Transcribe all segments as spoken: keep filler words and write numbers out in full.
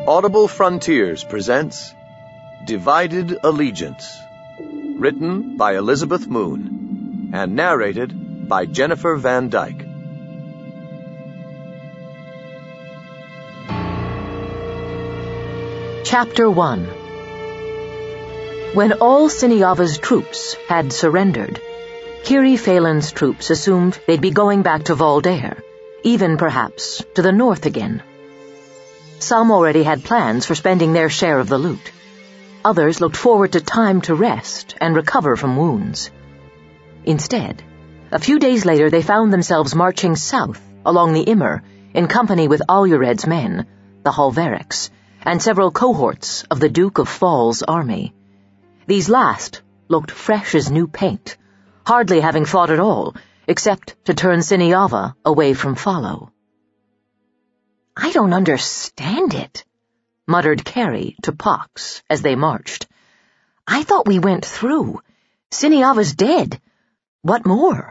Audible Frontiers presents Divided Allegiance, written by Elizabeth Moon and narrated by Jennifer Van Dyke. Chapter one. When all Cineava's troops had surrendered, Kiri Phelan's troops assumed they'd be going back to Valdair, even perhaps to the north again. Some already had plans for spending their share of the loot. Others looked forward to time to rest and recover from wounds. Instead, a few days later they found themselves marching south along the Immer in company with Alured's men, the Halveriks, and several cohorts of the Duke of Fall's army. These last looked fresh as new paint, hardly having fought at all, except to turn Cineava away from Follow. "I don't understand it," muttered Carrie to Pox as they marched. "I thought we went through. Cineava's dead. What more?"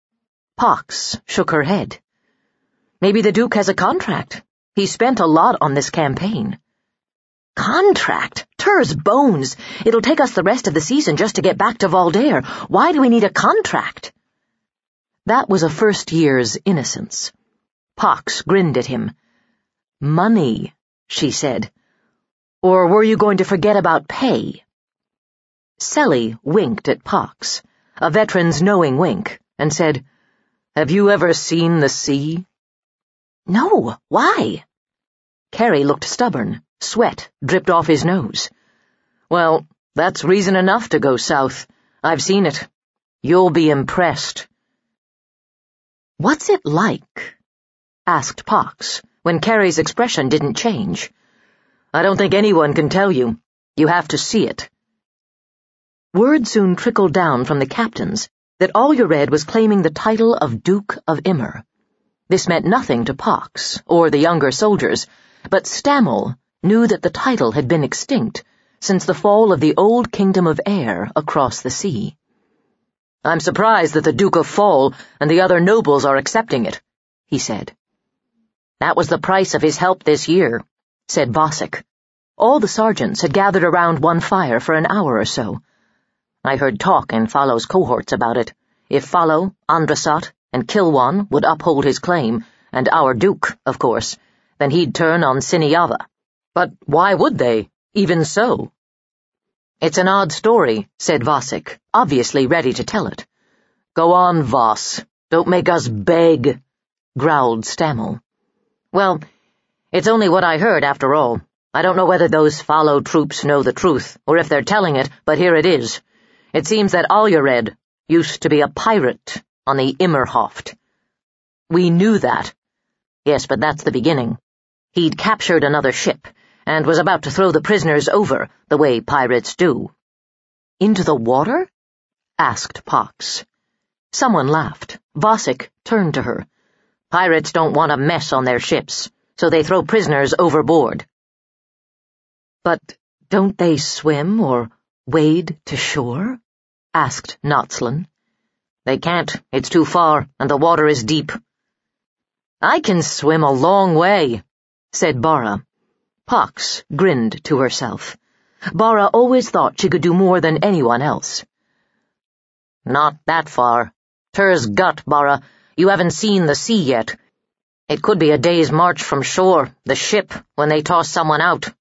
Pox shook her head. "Maybe the Duke has a contract. He spent a lot on this campaign." "Contract? Tur's bones! It'll take us the rest of the season just to get back to Valdair. Why do we need a contract?" That was a first year's innocence. Pox grinned at him. "Money," she said. "Or were you going to forget about pay?" Selly winked at Pox, a veteran's knowing wink, and said, "Have you ever seen the sea?" "No, why?" Carrie looked stubborn. Sweat dripped off his nose. "Well, that's reason enough to go south. I've seen it. You'll be impressed." "What's it like?" asked Pox, when Carrie's expression didn't change. "I don't think anyone can tell you. You have to see it." Word soon trickled down from the captains that Alured was claiming the title of Duke of Immer. This meant nothing to Pox or the younger soldiers, but Stammel knew that the title had been extinct since the fall of the old kingdom of Air across the sea. "I'm surprised that the Duke of Fall and the other nobles are accepting it," he said. "That was the price of his help this year," said Vosik. All the sergeants had gathered around one fire for an hour or so. "I heard talk in Follow's cohorts about it. If Follow, Andrasat, and Kilwan would uphold his claim, and our Duke, of course, then he'd turn on Cineava. But why would they, even so?" "It's an odd story," said Vosik, obviously ready to tell it. "Go on, Voss. Don't make us beg," growled Stammel. "Well, it's only what I heard after all. I don't know whether those Follow troops know the truth, or if they're telling it, but here it is. It seems that Alured used to be a pirate on the Immerhoft." "We knew that." "Yes, but that's the beginning. He'd captured another ship, and was about to throw the prisoners over, the way pirates do." "Into the water?" asked Pox. Someone laughed. Vosik turned to her. "Pirates don't want a mess on their ships, so they throw prisoners overboard." "But don't they swim or wade to shore?" asked Notzlin. "They can't. It's too far, and the water is deep." "I can swim a long way," said Bara. Pox grinned to herself. Bara always thought she could do more than anyone else. "Not that far. Tur's gut, Bara. You haven't seen the sea yet. It could be a day's march from shore, the ship, when they toss someone out."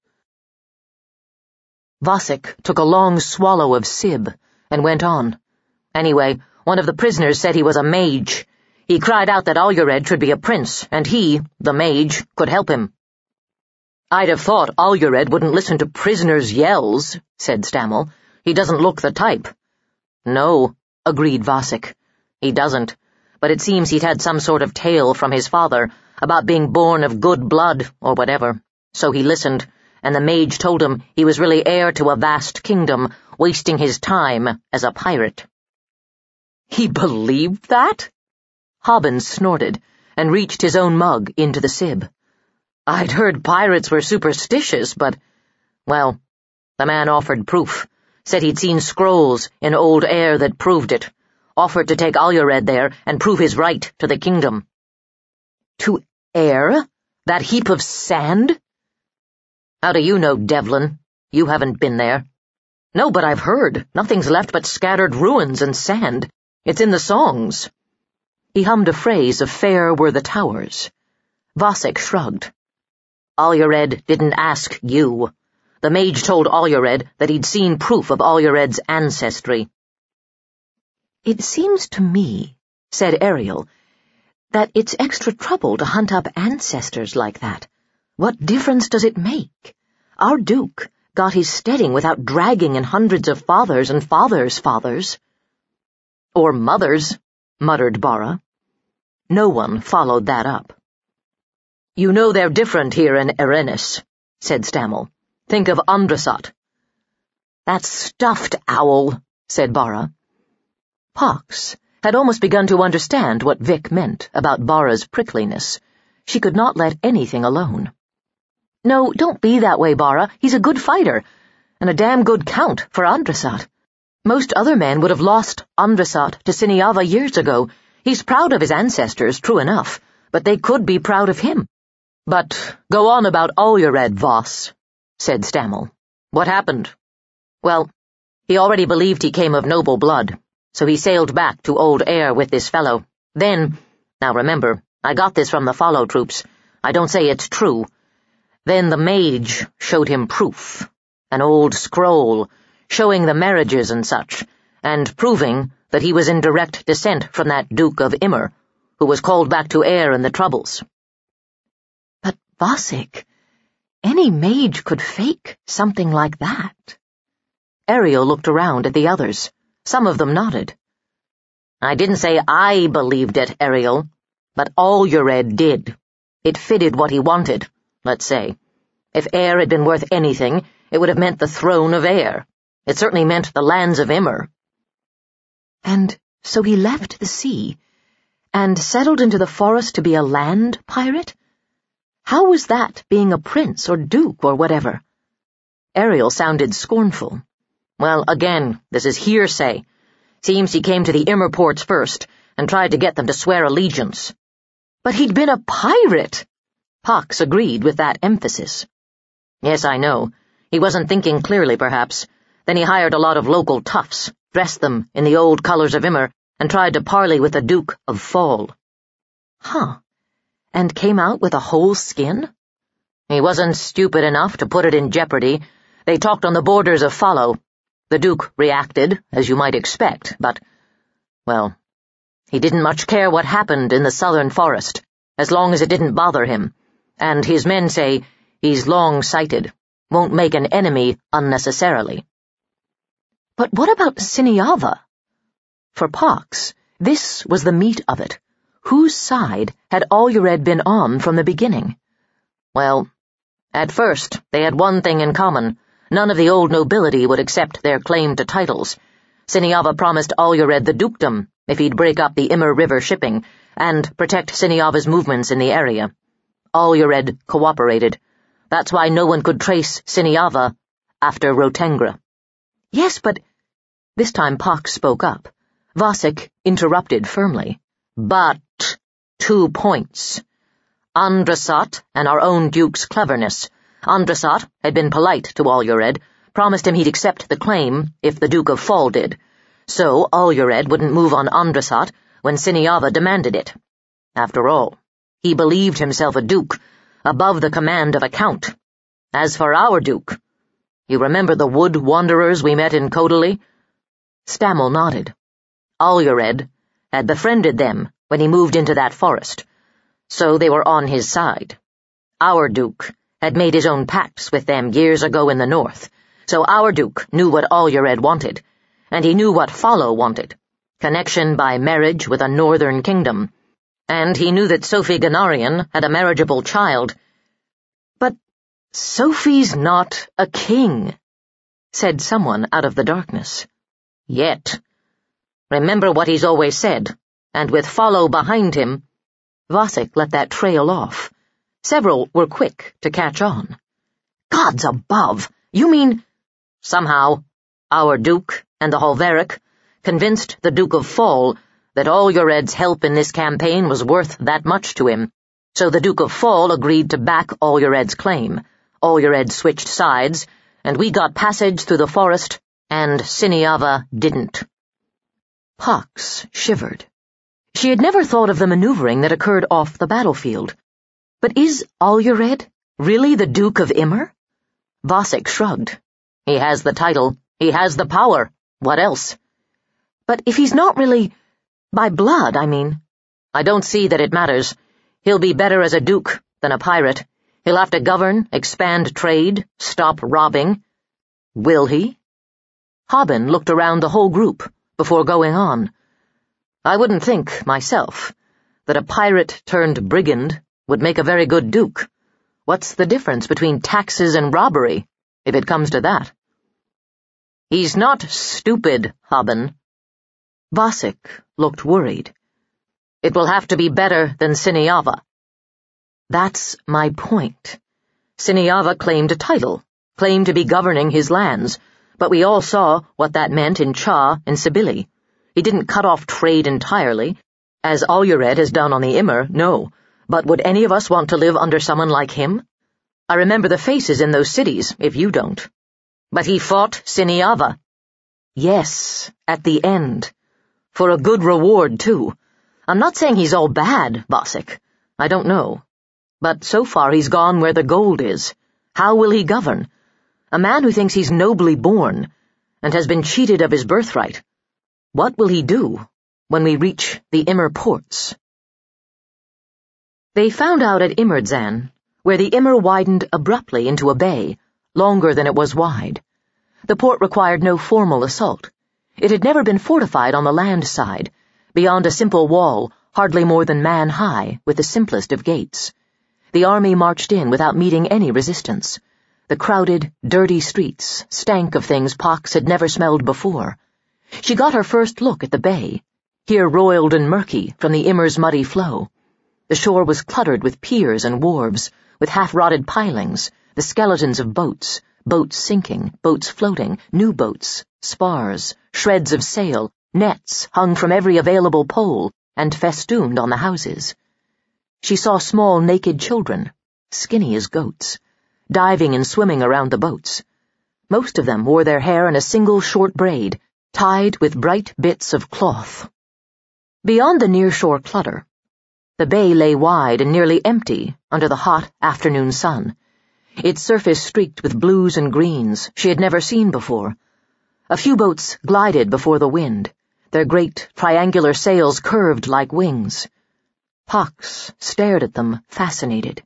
Vosik took a long swallow of Sib and went on. "Anyway, one of the prisoners said he was a mage. He cried out that Alured should be a prince, and he, the mage, could help him." "I'd have thought Alured wouldn't listen to prisoners' yells," said Stammel. "He doesn't look the type." "No," agreed Vosik. "He doesn't, but it seems he'd had some sort of tale from his father about being born of good blood, or whatever. So he listened, and the mage told him he was really heir to a vast kingdom, wasting his time as a pirate." "He believed that?" Hobbins snorted and reached his own mug into the Sib. "I'd heard pirates were superstitious, but—" Well, the man offered proof, said he'd seen scrolls in old Air that proved it, offered to take Alured there and prove his right to the kingdom. "To Air? That heap of sand?" How do you know, Devlin? You haven't been there. No, but I've heard. Nothing's left but scattered ruins and sand. It's in the songs. He hummed a phrase of fair were the towers. Vasek shrugged. Alyared didn't ask you. The mage told Alyared that he'd seen proof of Alyared's ancestry. It seems to me, said Ariel, that it's extra trouble to hunt up ancestors like that. What difference does it make? Our Duke got his steading without dragging in hundreds of fathers and fathers' fathers. Or mothers, muttered Bara. No one followed that up. You know they're different here in Erenis, said Stammel. Think of Andrasat. That stuffed owl, said Bara. Pox had almost begun to understand what Vic meant about Bara's prickliness. She could not let anything alone. No, don't be that way, Bara. He's a good fighter, and a damn good count for Andrasat. Most other men would have lost Andrasat to Siniava years ago. He's proud of his ancestors, true enough, but they could be proud of him. But go on about Alyared, Voss, said Stammel. What happened? Well, he already believed he came of noble blood, so he sailed back to Old Air with this fellow. Then, now remember, I got this from the follow troops. I don't say it's true. Then the mage showed him proof, an old scroll, showing the marriages and such, and proving that he was in direct descent from that Duke of Immer, who was called back to Air in the Troubles. But, Vasek, any mage could fake something like that. Ariel looked around at the others. Some of them nodded. I didn't say I believed it, Ariel, but Alyared did. It fitted what he wanted, let's say. If Air had been worth anything, it would have meant the throne of Air. It certainly meant the lands of Immer. And so he left the sea, and settled into the forest to be a land pirate? How was that being a prince or duke or whatever? Ariel sounded scornful. Well, again, this is hearsay. Seems he came to the Immer ports first, and tried to get them to swear allegiance. But he'd been a pirate! Pox agreed with that emphasis. Yes, I know. He wasn't thinking clearly, perhaps. Then he hired a lot of local toughs, dressed them in the old colors of Immer, and tried to parley with the Duke of Fall. Huh. And came out with a whole skin? He wasn't stupid enough to put it in jeopardy. They talked on the borders of Follow. The Duke reacted, as you might expect, but, well, he didn't much care what happened in the southern forest, as long as it didn't bother him, and his men say he's long-sighted, won't make an enemy unnecessarily. But what about Siniava? For Pox, this was the meat of it. Whose side had Alyared been on from the beginning? Well, at first they had one thing in common. None of the old nobility would accept their claim to titles. Siniava promised Alyared the dukedom if he'd break up the Immer River shipping and protect Siniava's movements in the area. Alyared cooperated. That's why no one could trace Siniava after Rotengra. Yes, but... This time Pox spoke up. Vasek interrupted firmly. But two points. Andrasat and our own Duke's cleverness. Andrasat had been polite to Alyared, promised him he'd accept the claim if the Duke of Fall did. So Alyared wouldn't move on Andrasat when Siniava demanded it. After all, he believed himself a duke, above the command of a count. As for our Duke, you remember the wood wanderers we met in Kodali? Stammel nodded. Alyared had befriended them when he moved into that forest, so they were on his side. Our Duke had made his own pacts with them years ago in the north, so our Duke knew what Alyared wanted, and he knew what Follow wanted, connection by marriage with a northern kingdom, and he knew that Sophie Ganarian had a marriageable child. But Sophie's not a king, said someone out of the darkness. Yet. Remember what he's always said, and with Follow behind him. Vasek let that trail off. Several were quick to catch on. Gods above! You mean... Somehow, our Duke and the Holveric convinced the Duke of Fall that Alyared's help in this campaign was worth that much to him, so the Duke of Fall agreed to back Alyared's claim. Olyered switched sides, and we got passage through the forest, and Siniava didn't. Pox shivered. She had never thought of the maneuvering that occurred off the battlefield. But is Olyered really the Duke of Immer? Vosik shrugged. He has the title. He has the power. What else? But if he's not really... by blood, I mean. I don't see that it matters. He'll be better as a duke than a pirate. He'll have to govern, expand trade, stop robbing. Will he? Haben looked around the whole group before going on. I wouldn't think, myself, that a pirate-turned-brigand would make a very good duke. What's the difference between taxes and robbery, if it comes to that? He's not stupid, Haben. Vosik looked worried. It will have to be better than Siniava. That's my point. Siniava claimed a title, claimed to be governing his lands, but we all saw what that meant in Cha and Sibili. He didn't cut off trade entirely, as Olyered has done on the Immer, no. But would any of us want to live under someone like him? I remember the faces in those cities, if you don't. But he fought Siniava. Yes, at the end. For a good reward, too. I'm not saying he's all bad, Vosik. I don't know. But so far he's gone where the gold is. How will he govern? A man who thinks he's nobly born, and has been cheated of his birthright. What will he do when we reach the Immer ports? They found out at Immerdzan, where the Immer widened abruptly into a bay, longer than it was wide. The port required no formal assault. It had never been fortified on the land side, beyond a simple wall, hardly more than man-high, with the simplest of gates. The army marched in without meeting any resistance. The crowded, dirty streets stank of things Pox had never smelled before. She got her first look at the bay, here roiled and murky from the Immer's muddy flow. The shore was cluttered with piers and wharves, with half-rotted pilings, the skeletons of boats, boats sinking, boats floating, new boats, spars, shreds of sail, nets hung from every available pole and festooned on the houses. She saw small naked children, skinny as goats, diving and swimming around the boats. Most of them wore their hair in a single short braid, tied with bright bits of cloth. Beyond the near-shore clutter, the bay lay wide and nearly empty under the hot afternoon sun, its surface streaked with blues and greens she had never seen before. A few boats glided before the wind, their great triangular sails curved like wings. Pox stared at them, fascinated.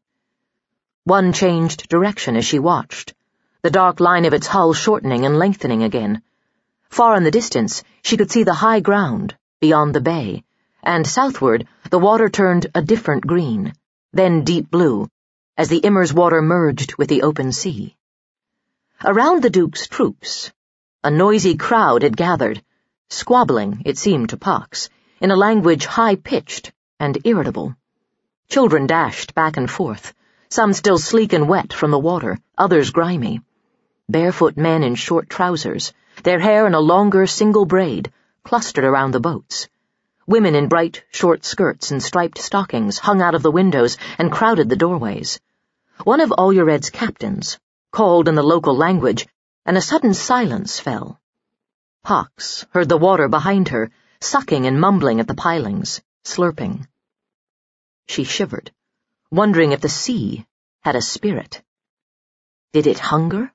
One changed direction as she watched, the dark line of its hull shortening and lengthening again. Far in the distance, she could see the high ground beyond the bay, and southward the water turned a different green, then deep blue, as the Immer's water merged with the open sea. Around the Duke's troops, a noisy crowd had gathered, squabbling, it seemed to Pox, in a language high-pitched and irritable. Children dashed back and forth, some still sleek and wet from the water, others grimy. Barefoot men in short trousers, their hair in a longer single braid, clustered around the boats. Women in bright, short skirts and striped stockings hung out of the windows and crowded the doorways. One of Olyered's captains called in the local language, and a sudden silence fell. Pox heard the water behind her, sucking and mumbling at the pilings, slurping. She shivered, wondering if the sea had a spirit. Did it hunger?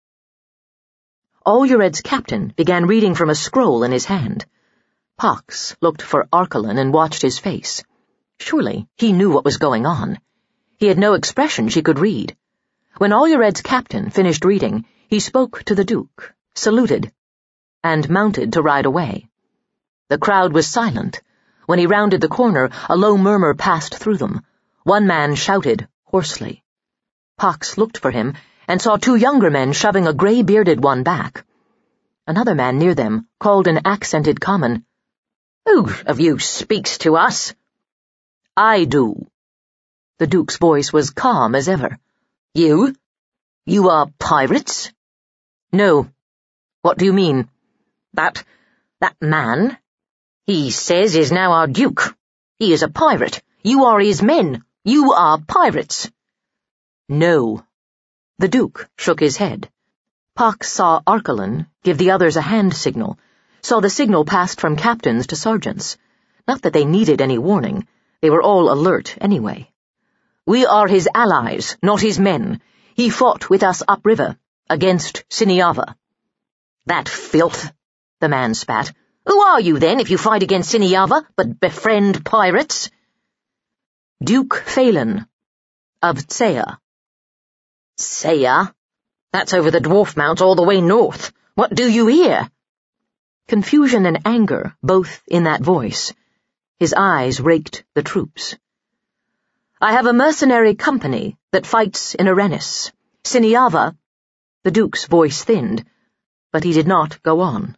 Olyered's captain began reading from a scroll in his hand. Pox looked for Arkelin and watched his face. Surely he knew what was going on. He had no expression she could read. When Olyered's captain finished reading, he spoke to the Duke, saluted, and mounted to ride away. The crowd was silent. When he rounded the corner, a low murmur passed through them. One man shouted hoarsely. Pox looked for him and saw two younger men shoving a gray-bearded one back. Another man near them called in accented common, "Who of you speaks to us?" "I do." The Duke's voice was calm as ever. "You? You are pirates?" "No." "What do you mean?" That, that man, he says is now our Duke. He is a pirate. You are his men. You are pirates." "No." The Duke shook his head. Pox saw Arkelin give the others a hand signal, saw the signal passed from captains to sergeants. Not that they needed any warning. They were all alert anyway. "We are his allies, not his men. He fought with us upriver, against Siniava." "That filth," the man spat. "Who are you, then, if you fight against Siniava, but befriend pirates?" "Duke Phelan, of Tsea." "Tsea? That's over the Dwarf Mount all the way north. What do you here?" Confusion and anger, both in that voice. His eyes raked the troops. "I have a mercenary company that fights in Arenis. Siniava—" The Duke's voice thinned, but he did not go on.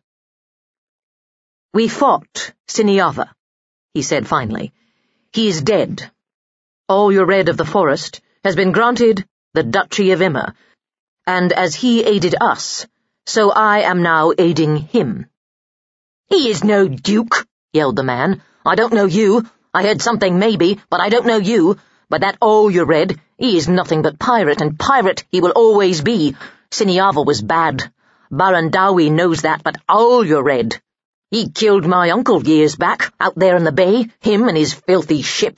"We fought Siniava," he said finally. "He is dead. Oljured of the Forest has been granted the Duchy of Immer, and as he aided us, so I am now aiding him." "He is no duke," yelled the man. "I don't know you. I heard something maybe, but I don't know you. But that Oljured, he is nothing but pirate, and pirate he will always be. Siniava was bad. Baron Dowie knows that, but Oljured, he killed my uncle years back, out there in the bay, him and his filthy ship."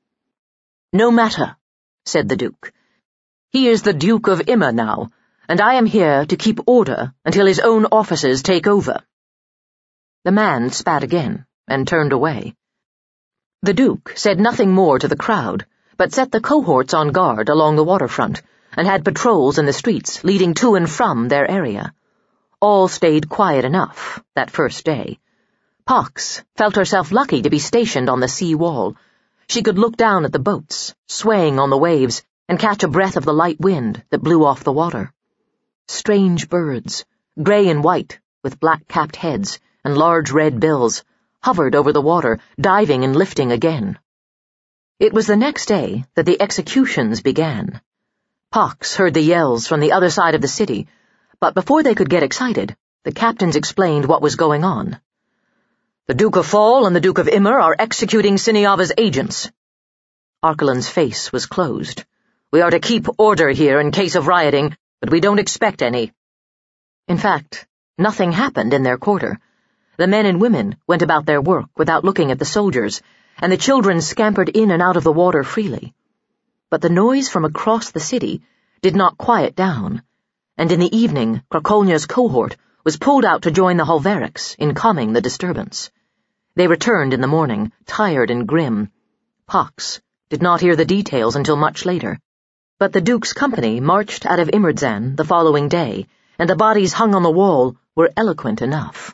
"No matter," said the Duke. "He is the Duke of Immer now, and I am here to keep order until his own officers take over." The man spat again, and turned away. The Duke said nothing more to the crowd, but set the cohorts on guard along the waterfront, and had patrols in the streets leading to and from their area. All stayed quiet enough, that first day. Pox felt herself lucky to be stationed on the sea wall. She could look down at the boats, swaying on the waves, and catch a breath of the light wind that blew off the water. Strange birds, grey and white, with black-capped heads and large red bills, hovered over the water, diving and lifting again. It was the next day that the executions began. Pox heard the yells from the other side of the city, but before they could get excited, the captains explained what was going on. "The Duke of Fall and the Duke of Immer are executing Siniava's agents." Arkelin's face was closed. "We are to keep order here in case of rioting, but we don't expect any." In fact, nothing happened in their quarter. The men and women went about their work without looking at the soldiers, and the children scampered in and out of the water freely. But the noise from across the city did not quiet down, and in the evening Krakolnia's cohort was pulled out to join the Holveriks in calming the disturbance. They returned in the morning, tired and grim. Pox did not hear the details until much later, but the Duke's company marched out of Immerdzan the following day, and the bodies hung on the wall were eloquent enough.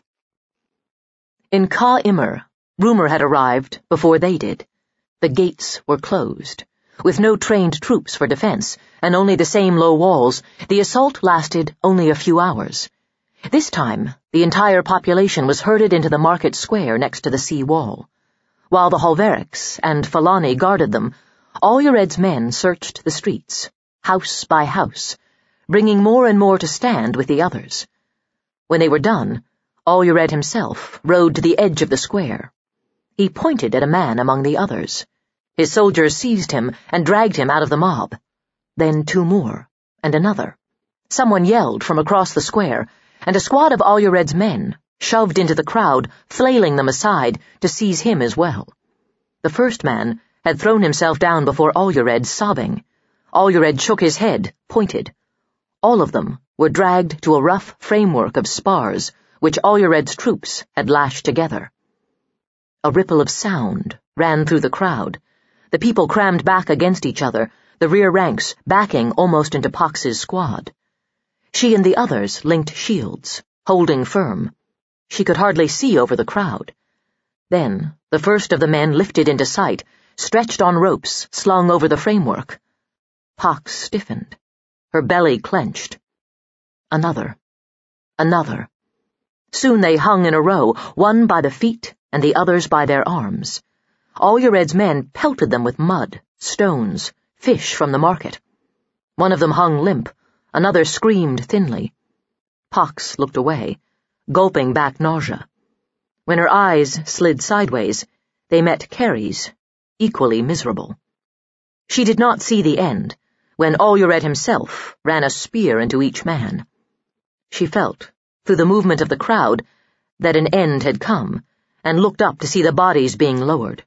In Ka Immer, rumor had arrived before they did. The gates were closed. With no trained troops for defense, and only the same low walls, the assault lasted only a few hours. This time, the entire population was herded into the market square next to the sea wall. While the Holveriks and Falani guarded them, Oljured's men searched the streets, house by house, bringing more and more to stand with the others. When they were done, Oljured himself rode to the edge of the square. He pointed at a man among the others. His soldiers seized him and dragged him out of the mob. Then two more, and another. Someone yelled from across the square, and a squad of Oljured's men shoved into the crowd, flailing them aside to seize him as well. The first man had thrown himself down before Oljured, sobbing. Oljured shook his head, pointed. All of them were dragged to a rough framework of spars, which Oljured's troops had lashed together. A ripple of sound ran through the crowd. The people crammed back against each other, the rear ranks backing almost into Pox's squad. She and the others linked shields, holding firm. She could hardly see over the crowd. Then the first of the men lifted into sight, stretched on ropes slung over the framework. Pox stiffened. Her belly clenched. Another. Another. Soon they hung in a row, one by the feet and the others by their arms. Oljured's men pelted them with mud, stones, fish from the market. One of them hung limp, another screamed thinly. Pox looked away, gulping back nausea. When her eyes slid sideways, they met Carrie's, equally miserable. She did not see the end, when Alured himself ran a spear into each man. She felt, through the movement of the crowd, that an end had come, and looked up to see the bodies being lowered.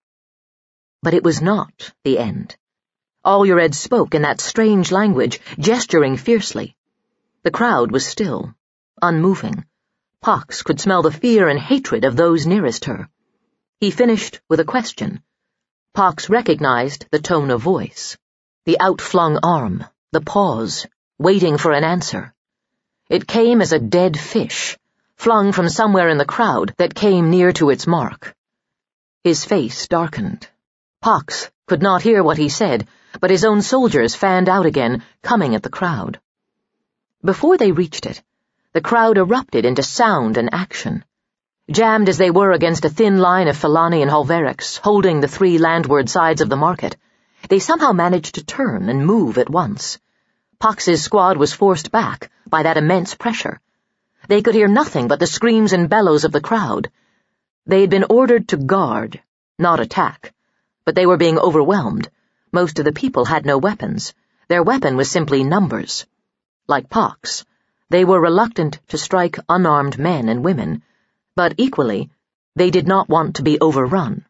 But it was not the end. Alured spoke in that strange language, gesturing fiercely. The crowd was still, unmoving. Pox could smell the fear and hatred of those nearest her. He finished with a question. Pox recognized the tone of voice, the outflung arm, the pause, waiting for an answer. It came as a dead fish, flung from somewhere in the crowd that came near to its mark. His face darkened. Pox could not hear what he said, but his own soldiers fanned out again, coming at the crowd. Before they reached it, the crowd erupted into sound and action. Jammed as they were against a thin line of Felani and Halveriks, holding the three landward sides of the market, they somehow managed to turn and move at once. Pox's squad was forced back by that immense pressure. They could hear nothing but the screams and bellows of the crowd. They had been ordered to guard, not attack, but they were being overwhelmed. Most of the people had no weapons. Their weapon was simply numbers. Like Pox, they were reluctant to strike unarmed men and women, but equally, they did not want to be overrun.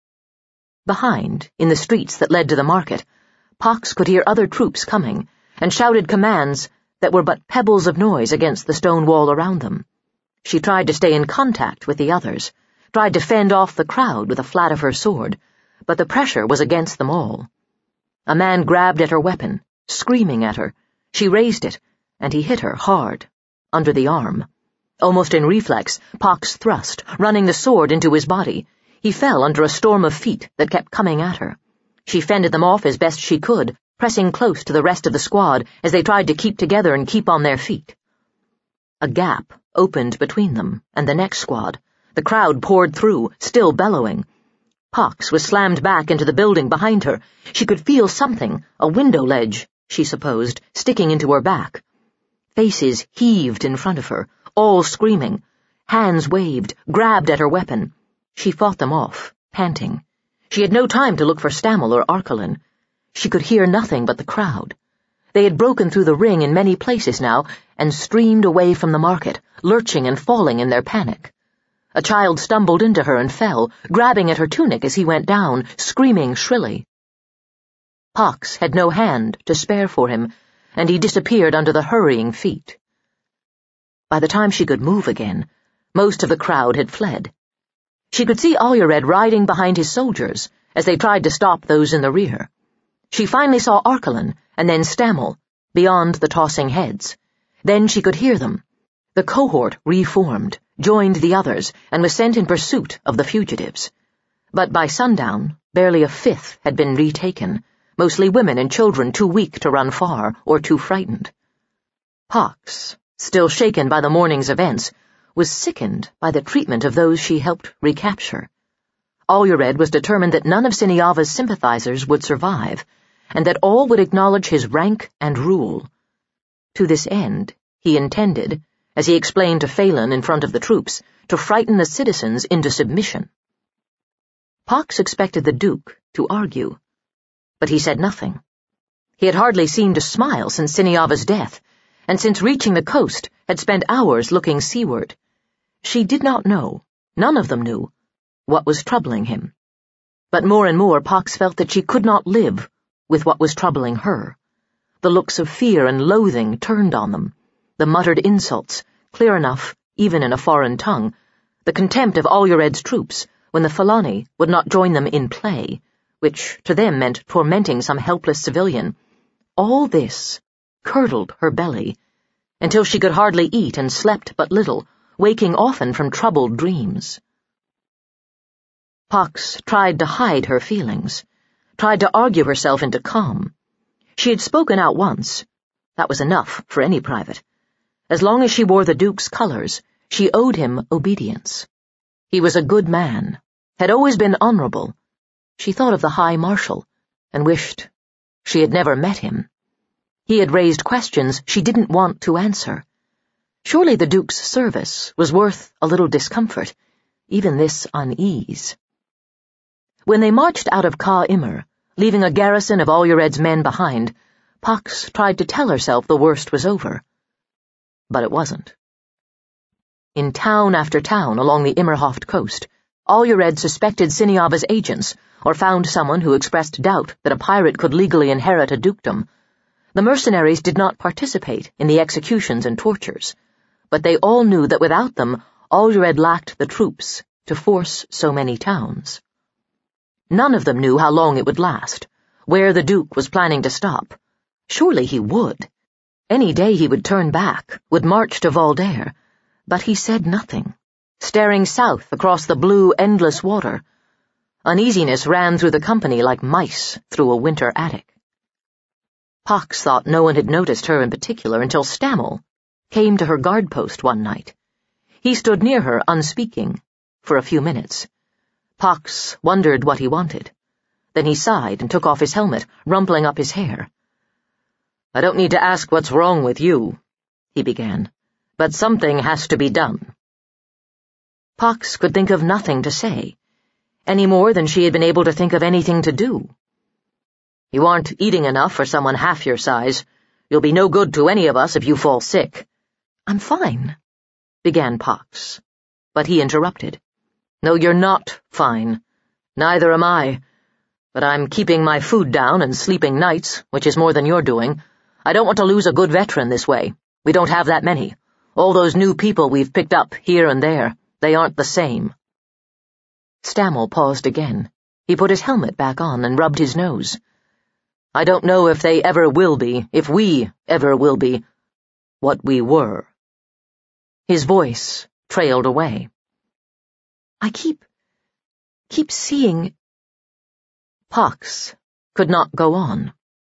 Behind, in the streets that led to the market, Pox could hear other troops coming, and shouted commands that were but pebbles of noise against the stone wall around them. She tried to stay in contact with the others, tried to fend off the crowd with the flat of her sword, but the pressure was against them all. A man grabbed at her weapon, screaming at her. She raised it, and he hit her hard, under the arm. Almost in reflex, Pox thrust, running the sword into his body. He fell under a storm of feet that kept coming at her. She fended them off as best she could, pressing close to the rest of the squad as they tried to keep together and keep on their feet. A gap opened between them and the next squad. The crowd poured through, still bellowing. Pox was slammed back into the building behind her. She could feel something, a window ledge, she supposed, sticking into her back. Faces heaved in front of her, all screaming. Hands waved, grabbed at her weapon. She fought them off, panting. She had no time to look for Stammel or Arkelin. She could hear nothing but the crowd. They had broken through the ring in many places now and streamed away from the market, lurching and falling in their panic. A child stumbled into her and fell, grabbing at her tunic as he went down, screaming shrilly. Pox had no hand to spare for him, and he disappeared under the hurrying feet. By the time she could move again, most of the crowd had fled. She could see Alured riding behind his soldiers as they tried to stop those in the rear. She finally saw Arkelin and then Stammel, beyond the tossing heads. Then she could hear them. The cohort reformed, joined the others, and was sent in pursuit of the fugitives. But by sundown, barely a fifth had been retaken, mostly women and children too weak to run far or too frightened. Pox, still shaken by the morning's events, was sickened by the treatment of those she helped recapture. Alured was determined that none of Siniava's sympathizers would survive, and that all would acknowledge his rank and rule. To this end, he intended, as he explained to Phelan in front of the troops, to frighten the citizens into submission. Pox expected the Duke to argue, but he said nothing. He had hardly seemed to smile since Siniava's death, and since reaching the coast had spent hours looking seaward. She did not know, none of them knew, what was troubling him. But more and more Pox felt that she could not live with what was troubling her. The looks of fear and loathing turned on them, the muttered insults, clear enough, even in a foreign tongue, the contempt of Alured's troops when the Felani would not join them in play, which to them meant tormenting some helpless civilian. All this curdled her belly, until she could hardly eat and slept but little, waking often from troubled dreams. Pox tried to hide her feelings, tried to argue herself into calm. She had spoken out once. That was enough for any private. As long as she wore the Duke's colors, she owed him obedience. He was a good man, had always been honorable. She thought of the High Marshal, and wished she had never met him. He had raised questions she didn't want to answer. Surely the Duke's service was worth a little discomfort, even this unease. When they marched out of Ka Immer, leaving a garrison of Alured's men behind, Pox tried to tell herself the worst was over. But it wasn't. In town after town along the Immerhoft coast, Alured suspected Siniava's agents, or found someone who expressed doubt that a pirate could legally inherit a dukedom. The mercenaries did not participate in the executions and tortures, but they all knew that without them, Alured lacked the troops to force so many towns. None of them knew how long it would last, where the Duke was planning to stop. Surely he would. Any day he would turn back, would march to Valdaire, but he said nothing, staring south across the blue, endless water. Uneasiness ran through the company like mice through a winter attic. Pox thought no one had noticed her in particular until Stammel came to her guard post one night. He stood near her, unspeaking, for a few minutes. Pox wondered what he wanted. Then he sighed and took off his helmet, rumpling up his hair. "I don't need to ask what's wrong with you," he began, "but something has to be done." Pox could think of nothing to say, any more than she had been able to think of anything to do. "You aren't eating enough for someone half your size. You'll be no good to any of us if you fall sick." "I'm fine," began Pox, but he interrupted. "No, you're not fine. Neither am I. But I'm keeping my food down and sleeping nights, which is more than you're doing. I don't want to lose a good veteran this way. We don't have that many. All those new people we've picked up here and there, they aren't the same." Stammel paused again. He put his helmet back on and rubbed his nose. "I don't know if they ever will be, if we ever will be, what we were." His voice trailed away. "I keep, keep seeing—" Pox could not go on.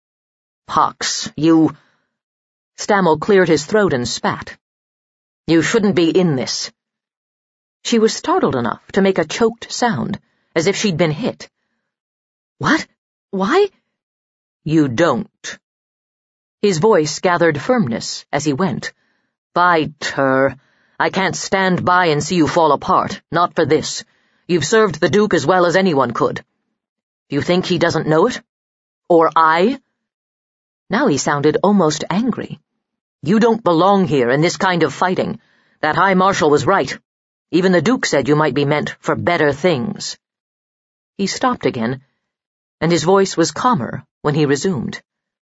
"Pox, you—" Stammel cleared his throat and spat. "You shouldn't be in this." She was startled enough to make a choked sound, as if she'd been hit. "What? Why?" "You don't." His voice gathered firmness as he went. "By Tur, I can't stand by and see you fall apart, not for this. You've served the Duke as well as anyone could. Do you think he doesn't know it? Or I?" Now he sounded almost angry. "You don't belong here in this kind of fighting. That High Marshal was right. Even the Duke said you might be meant for better things." He stopped again, and his voice was calmer when he resumed.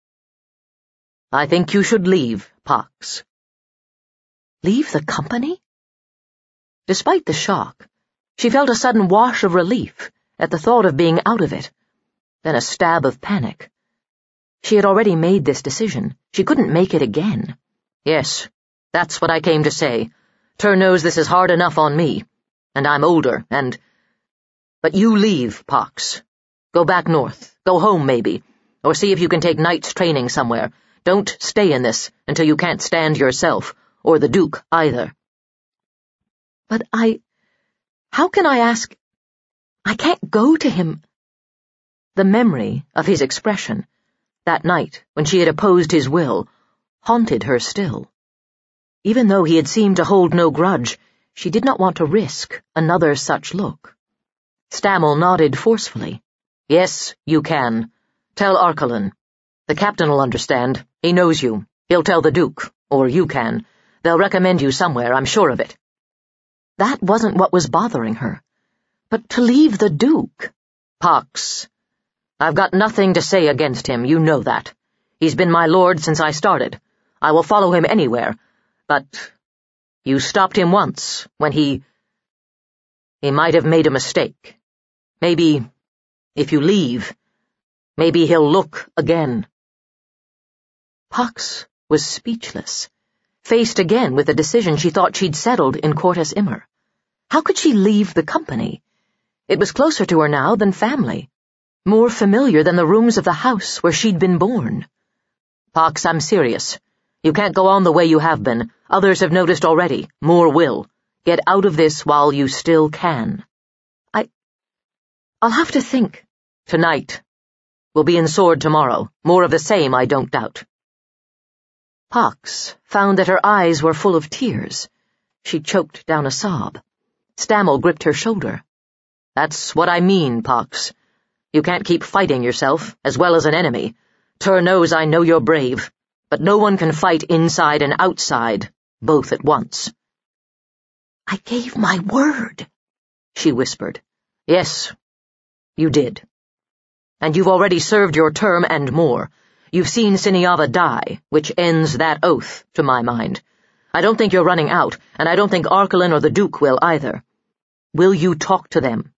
"I think you should leave, Pox." Leave the company? Despite the shock, she felt a sudden wash of relief at the thought of being out of it, then a stab of panic. She had already made this decision. She couldn't make it again. "Yes, that's what I came to say. Tur knows this is hard enough on me, and I'm older, and— But you leave, Pox. Go back north, go home maybe, or see if you can take knight's training somewhere. Don't stay in this until you can't stand yourself, or the Duke either." "But I— How can I ask— I can't go to him." The memory of his expression, that night when she had opposed his will, haunted her still. Even though he had seemed to hold no grudge, she did not want to risk another such look. Stammel nodded forcefully. "Yes, you can. Tell Arkelin. The captain will understand. He knows you. He'll tell the Duke, or you can. They'll recommend you somewhere, I'm sure of it." That wasn't what was bothering her. But to leave the Duke— "Pox. I've got nothing to say against him, you know that. He's been my lord since I started. I will follow him anywhere. But you stopped him once, when he— He might have made a mistake. Maybe, if you leave, maybe he'll look again." Pox was speechless, faced again with a decision she thought she'd settled in Cortus Immer. How could she leave the company? It was closer to her now than family, more familiar than the rooms of the house where she'd been born. "Pox, I'm serious. You can't go on the way you have been. Others have noticed already. More will. Get out of this while you still can." I... I'll have to think. "Tonight. We'll be in Sword tomorrow. More of the same, I don't doubt." Pox found that her eyes were full of tears. She choked down a sob. Stammel gripped her shoulder. "That's what I mean, Pox. You can't keep fighting yourself, as well as an enemy. Tur knows I know you're brave, but no one can fight inside and outside, both at once." "I gave my word," she whispered. "Yes, you did. And you've already served your term and more. You've seen Siniava die, which ends that oath, to my mind. I don't think you're running out, and I don't think Arkelin or the Duke will either. Will you talk to them?"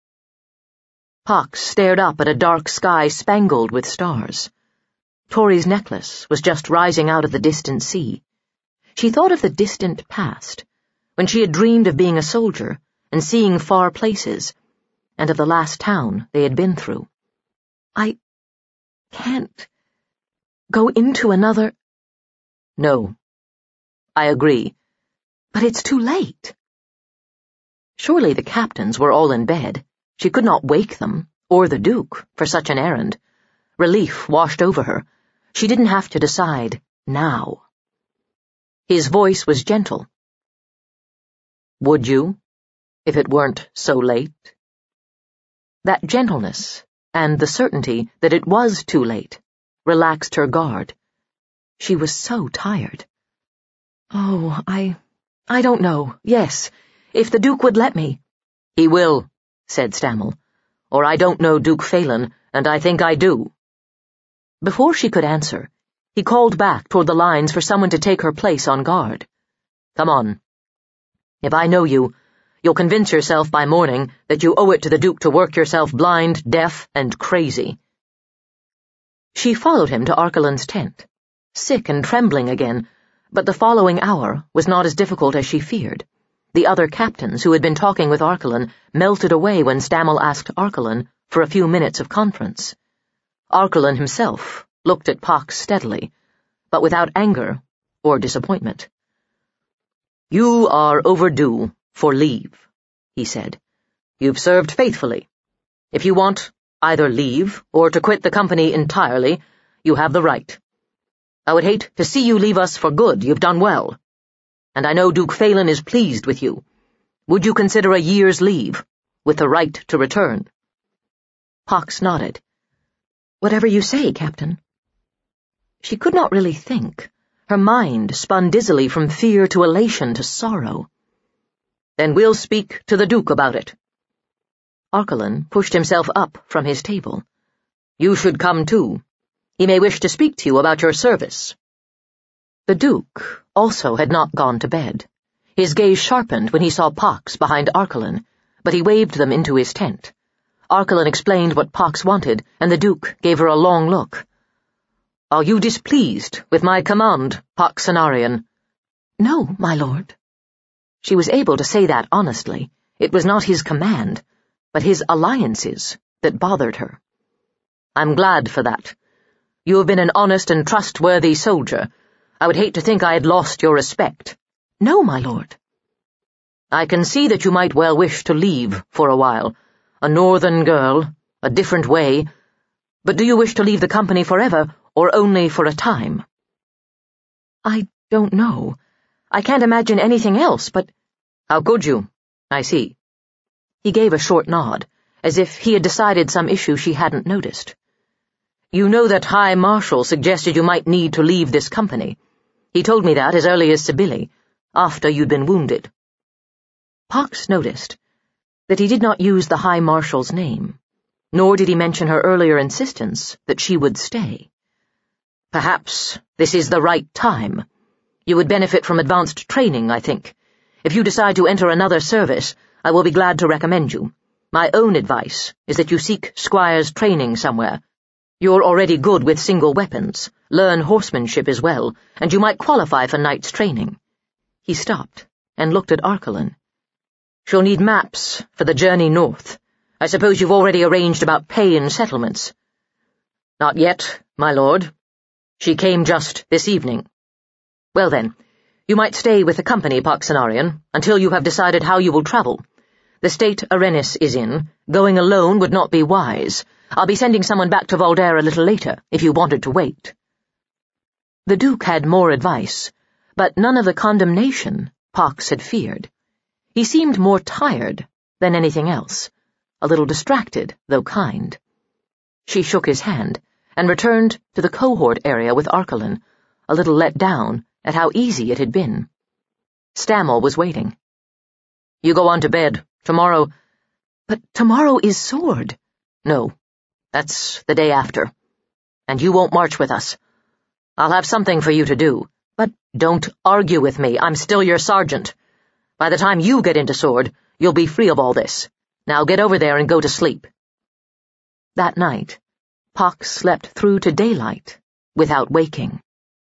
Pox stared up at a dark sky spangled with stars. Tori's necklace was just rising out of the distant sea. She thought of the distant past, when she had dreamed of being a soldier and seeing far places, and of the last town they had been through. "I can't go into another—" "No, I agree, but it's too late." Surely the captains were all in bed. She could not wake them, or the Duke, for such an errand. Relief washed over her. She didn't have to decide now. His voice was gentle. "Would you, if it weren't so late?" That gentleness, and the certainty that it was too late, relaxed her guard. She was so tired. "Oh, I... I don't know. Yes, if the Duke would let me." "He will," said Stammel. "Or I don't know Duke Phelan, and I think I do." Before she could answer, he called back toward the lines for someone to take her place on guard. "Come on. If I know you, you'll convince yourself by morning that you owe it to the Duke to work yourself blind, deaf, and crazy." She followed him to Arkelin's tent, sick and trembling again, but the following hour was not as difficult as she feared. The other captains who had been talking with Arkelin melted away when Stammel asked Arkelin for a few minutes of conference. Arkelin himself looked at Pox steadily, but without anger or disappointment. "You are overdue for leave," he said. "You've served faithfully. If you want either leave or to quit the company entirely, you have the right. I would hate to see you leave us for good. You've done well. And I know Duke Phelan is pleased with you. Would you consider a year's leave, with the right to return?" Pox nodded. "Whatever you say, Captain." She could not really think. Her mind spun dizzily from fear to elation to sorrow. "Then we'll speak to the Duke about it." Arkelin pushed himself up from his table. "You should come too. He may wish to speak to you about your service." The Duke also had not gone to bed. His gaze sharpened when he saw Pox behind Arkelin, but he waved them into his tent. Arkelin explained what Pox wanted, and the Duke gave her a long look. "Are you displeased with my command, Pox Cenarion?" "No, my lord." She was able to say that honestly. It was not his command, but his alliances that bothered her. "I'm glad for that. You have been an honest and trustworthy soldier. I would hate to think I had lost your respect." "No, my lord." "I can see that you might well wish to leave for a while. A northern girl, a different way. But do you wish to leave the company forever, or only for a time?" "I don't know. I can't imagine anything else, but—" "How could you? I see." He gave a short nod, as if he had decided some issue she hadn't noticed. "You know that High Marshal suggested you might need to leave this company. He told me that as early as Sibili, after you'd been wounded." Pox noticed that he did not use the High Marshal's name, nor did he mention her earlier insistence that she would stay. "Perhaps this is the right time. You would benefit from advanced training, I think. If you decide to enter another service, I will be glad to recommend you. My own advice is that you seek squire's training somewhere. You're already good with single weapons, learn horsemanship as well, and you might qualify for knight's training." He stopped and looked at Arkelin. "She'll need maps for the journey north. I suppose you've already arranged about pay and settlements." "Not yet, my lord. She came just this evening." "Well then, you might stay with the company, Pox Cenarion, until you have decided how you will travel. The state Arenis is in. Going alone would not be wise. I'll be sending someone back to Voldaire a little later, if you wanted to wait." The Duke had more advice, but none of the condemnation Pox had feared. He seemed more tired than anything else, a little distracted, though kind. She shook his hand, and returned to the cohort area with Arkelin, a little let down at how easy it had been. Stammel was waiting. "You go on to bed. Tomorrow—" "But tomorrow is Sword." "No, that's the day after. And you won't march with us. I'll have something for you to do. But don't argue with me. I'm still your sergeant. By the time you get into Sword, you'll be free of all this. Now get over there and go to sleep." That night, Pox slept through to daylight without waking.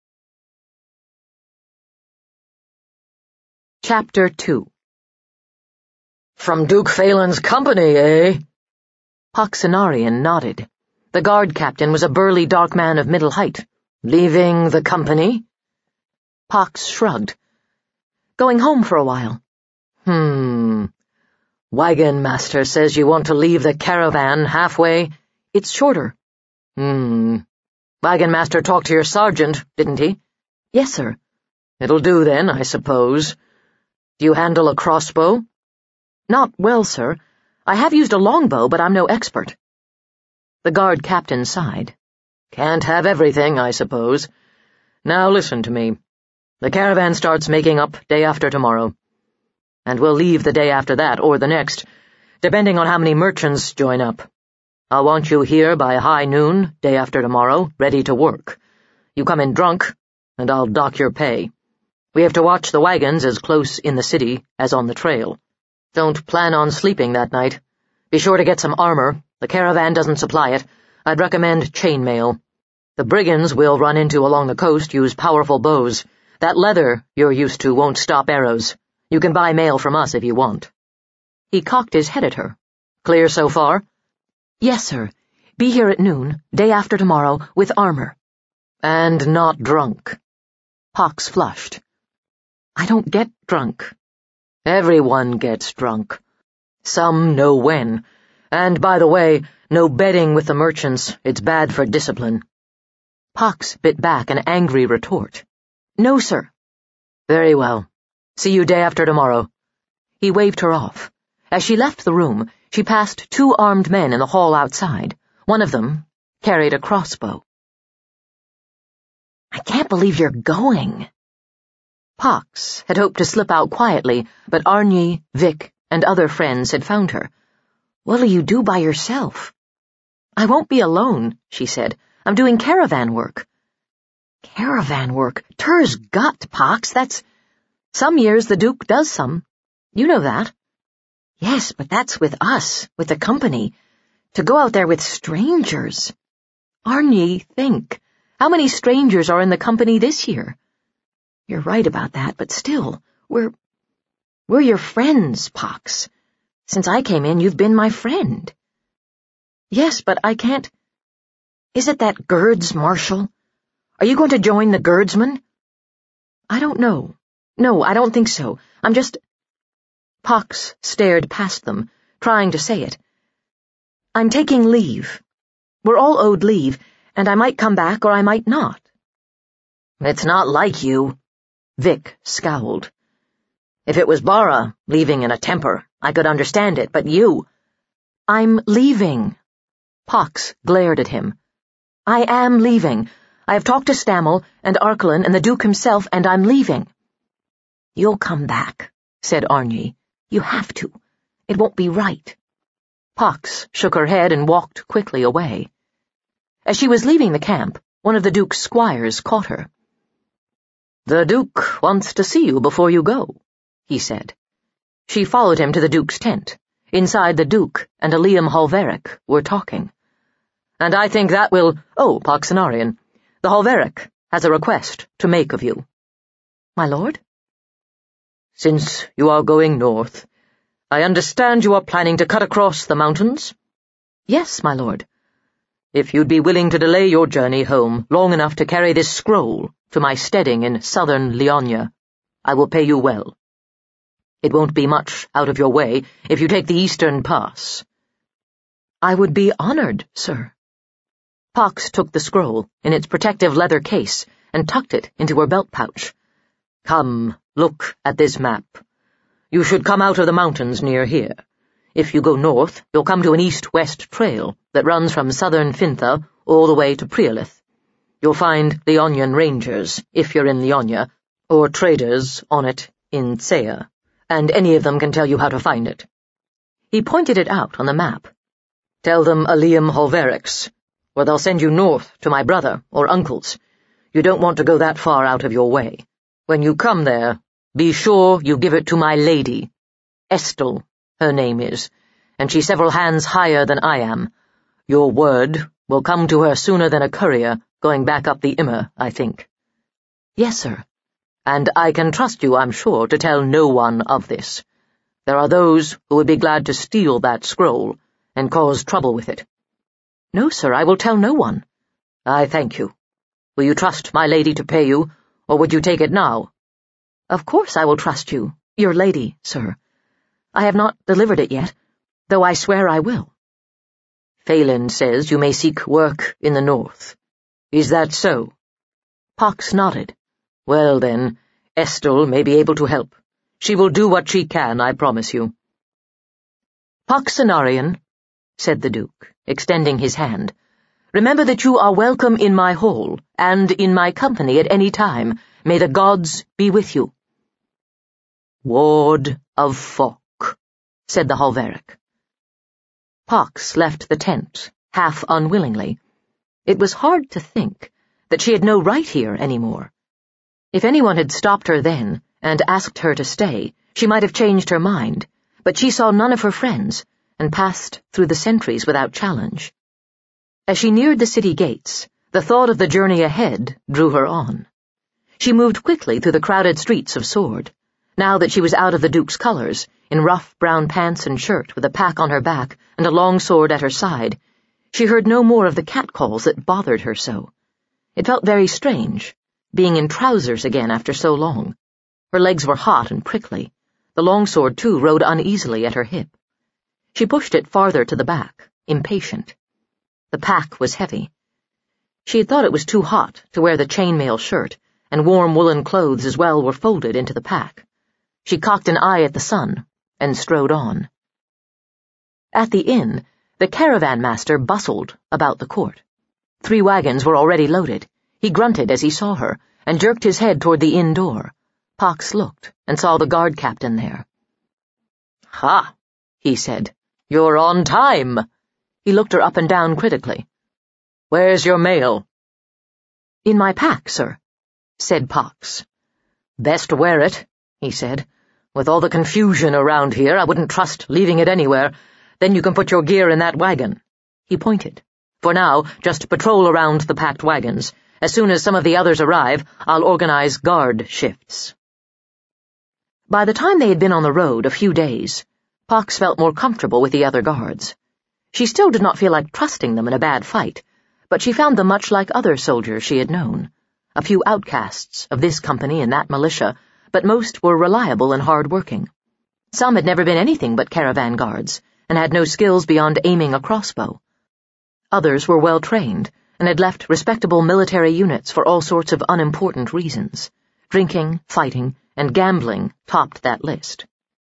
Chapter two. "From Duke Phelan's company, eh?" Poxenarian nodded. The guard captain was a burly dark man of middle height. "Leaving the company?" Pox shrugged. "Going home for a while." Hmm. "Wagon master says you want to leave the caravan halfway." "It's shorter." Hmm. "Wagon master talked to your sergeant, didn't he?" "Yes, sir." "It'll do then, I suppose. Do you handle a crossbow?" "Not well, sir. I have used a longbow, but I'm no expert." The guard captain sighed. "Can't have everything, I suppose. Now listen to me. The caravan starts making up day after tomorrow. And we'll leave the day after that, or the next, depending on how many merchants join up. I'll want you here by high noon, day after tomorrow, ready to work. You come in drunk, and I'll dock your pay. We have to watch the wagons as close in the city as on the trail. Don't plan on sleeping that night. Be sure to get some armor. The caravan doesn't supply it. I'd recommend chainmail. The brigands we'll run into along the coast use powerful bows. That leather you're used to won't stop arrows. You can buy mail from us if you want." He cocked his head at her. "Clear so far?" "Yes, sir. Be here at noon, day after tomorrow, with armor." "And not drunk." Pox flushed. "I don't get drunk." "Everyone gets drunk. Some know when. And, by the way, no bedding with the merchants. It's bad for discipline." Pox bit back an angry retort. "No, sir." "Very well. See you day after tomorrow." He waved her off. As she left the room, she passed two armed men in the hall outside. One of them carried a crossbow. "I can't believe you're going." Pox had hoped to slip out quietly, but Arnie, Vic, and other friends had found her. "What'll you do by yourself?" "I won't be alone," she said. "I'm doing caravan work." "Caravan work? Ter's gut, Pox, that's—" "Some years the Duke does some. You know that." "Yes, but that's with us, with the company. To go out there with strangers—" "Arnie, think. How many strangers are in the company this year?" "You're right about that, but still, we're... we're your friends, Pox. Since I came in, you've been my friend." "Yes, but I can't—" "Is it that Guards Marshal? Are you going to join the Guardsmen?" "I don't know. No, I don't think so. I'm just—" Pox stared past them, trying to say it. "I'm taking leave. We're all owed leave, and I might come back or I might not." "It's not like you." Vic scowled. "If it was Bara leaving in a temper, I could understand it, but you—" "I'm leaving." Pox glared at him. "I am leaving. I have talked to Stammel and Arkelin and the Duke himself, and I'm leaving." "You'll come back," said Arnie. "You have to. It won't be right." Pox shook her head and walked quickly away. As she was leaving the camp, one of the Duke's squires caught her. "The Duke wants to see you before you go," he said. She followed him to the Duke's tent. Inside, the Duke and Liam Halveric were talking. "And I think that will— Oh, Poxenarian, the Halveric has a request to make of you." "My lord?" "Since you are going north, I understand you are planning to cut across the mountains?" "Yes, my lord." "If you'd be willing to delay your journey home long enough to carry this scroll to my steading in southern Leonia, I will pay you well. It won't be much out of your way if you take the eastern pass." "I would be honored, sir." Pox took the scroll in its protective leather case and tucked it into her belt pouch. "Come, look at this map. You should come out of the mountains near here. If you go north, you'll come to an east-west trail that runs from southern Fintha all the way to Prialith. You'll find Leonian Rangers, if you're in Leonia, or traders on it in Tsea, and any of them can tell you how to find it. He pointed it out on the map. Tell them Alium Holverix, or they'll send you north to my brother or uncle's. You don't want to go that far out of your way. When you come there, be sure you give it to my lady. Estel, her name is, and she's several hands higher than I am. Your word will come to her sooner than a courier going back up the Immer, I think. Yes, sir. And I can trust you, I'm sure, to tell no one of this. There are those who would be glad to steal that scroll and cause trouble with it. No, sir, I will tell no one. I thank you. Will you trust my lady to pay you, or would you take it now? Of course I will trust you, your lady, sir. I have not delivered it yet, though I swear I will. Phelan says you may seek work in the north. Is that so? Pox nodded. Well then, Estel may be able to help. She will do what she can, I promise you. Poxenarian, said the Duke, extending his hand, remember that you are welcome in my hall, and in my company at any time. May the gods be with you. Ward of Folk, said the Holveric. Pox left the tent, half unwillingly. It was hard to think that she had no right here any more. If anyone had stopped her then and asked her to stay, she might have changed her mind, but she saw none of her friends and passed through the sentries without challenge. As she neared the city gates, the thought of the journey ahead drew her on. She moved quickly through the crowded streets of Sword. Now that she was out of the Duke's colors, in rough brown pants and shirt with a pack on her back and a long sword at her side, she heard no more of the catcalls that bothered her so. It felt very strange, being in trousers again after so long. Her legs were hot and prickly. The longsword, too, rode uneasily at her hip. She pushed it farther to the back, impatient. The pack was heavy. She had thought it was too hot to wear the chainmail shirt, and warm woolen clothes as well were folded into the pack. She cocked an eye at the sun and strode on. At the inn, the caravan master bustled about the court. Three wagons were already loaded. He grunted as he saw her, and jerked his head toward the inn door. Pox looked, and saw the guard captain there. Ha, he said. You're on time. He looked her up and down critically. Where's your mail? In my pack, sir, said Pox. Best wear it, he said. With all the confusion around here, I wouldn't trust leaving it anywhere. Then you can put your gear in that wagon. He pointed. For now, just patrol around the packed wagons. As soon as some of the others arrive, I'll organize guard shifts. By the time they had been on the road a few days, Pox felt more comfortable with the other guards. She still did not feel like trusting them in a bad fight, but she found them much like other soldiers she had known. A few outcasts of this company and that militia, but most were reliable and hard-working. Some had never been anything but caravan guards, and had no skills beyond aiming a crossbow. Others were well-trained, and had left respectable military units for all sorts of unimportant reasons. Drinking, fighting, and gambling topped that list.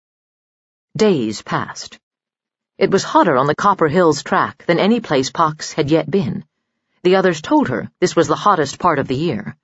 Days passed. It was hotter on the Copper Hills track than any place Pox had yet been. The others told her this was the hottest part of the year.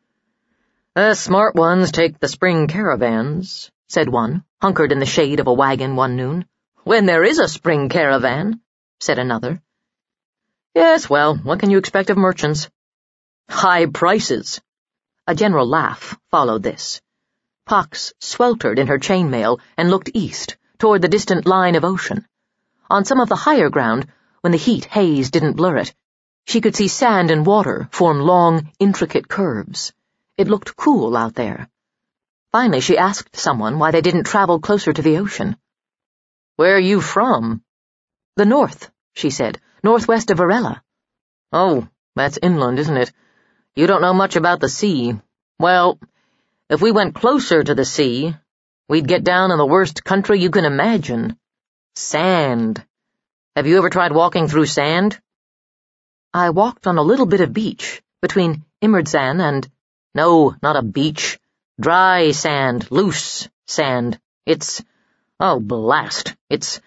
The smart ones take the spring caravans, said one, hunkered in the shade of a wagon one noon. When there is a spring caravan, said another. Yes, well, what can you expect of merchants? High prices. A general laugh followed this. Pox sweltered in her chainmail and looked east, toward the distant line of ocean. On some of the higher ground, when the heat haze didn't blur it, she could see sand and water form long, intricate curves. It looked cool out there. Finally, she asked someone why they didn't travel closer to the ocean. Where are you from? The north, she said, northwest of Varela. Oh, that's inland, isn't it? You don't know much about the sea. Well, if we went closer to the sea, we'd get down in the worst country you can imagine. Sand. Have you ever tried walking through sand? I walked on a little bit of beach, between Immerdzan and... No, not a beach. Dry sand, loose sand. It's... Oh, blast. It's...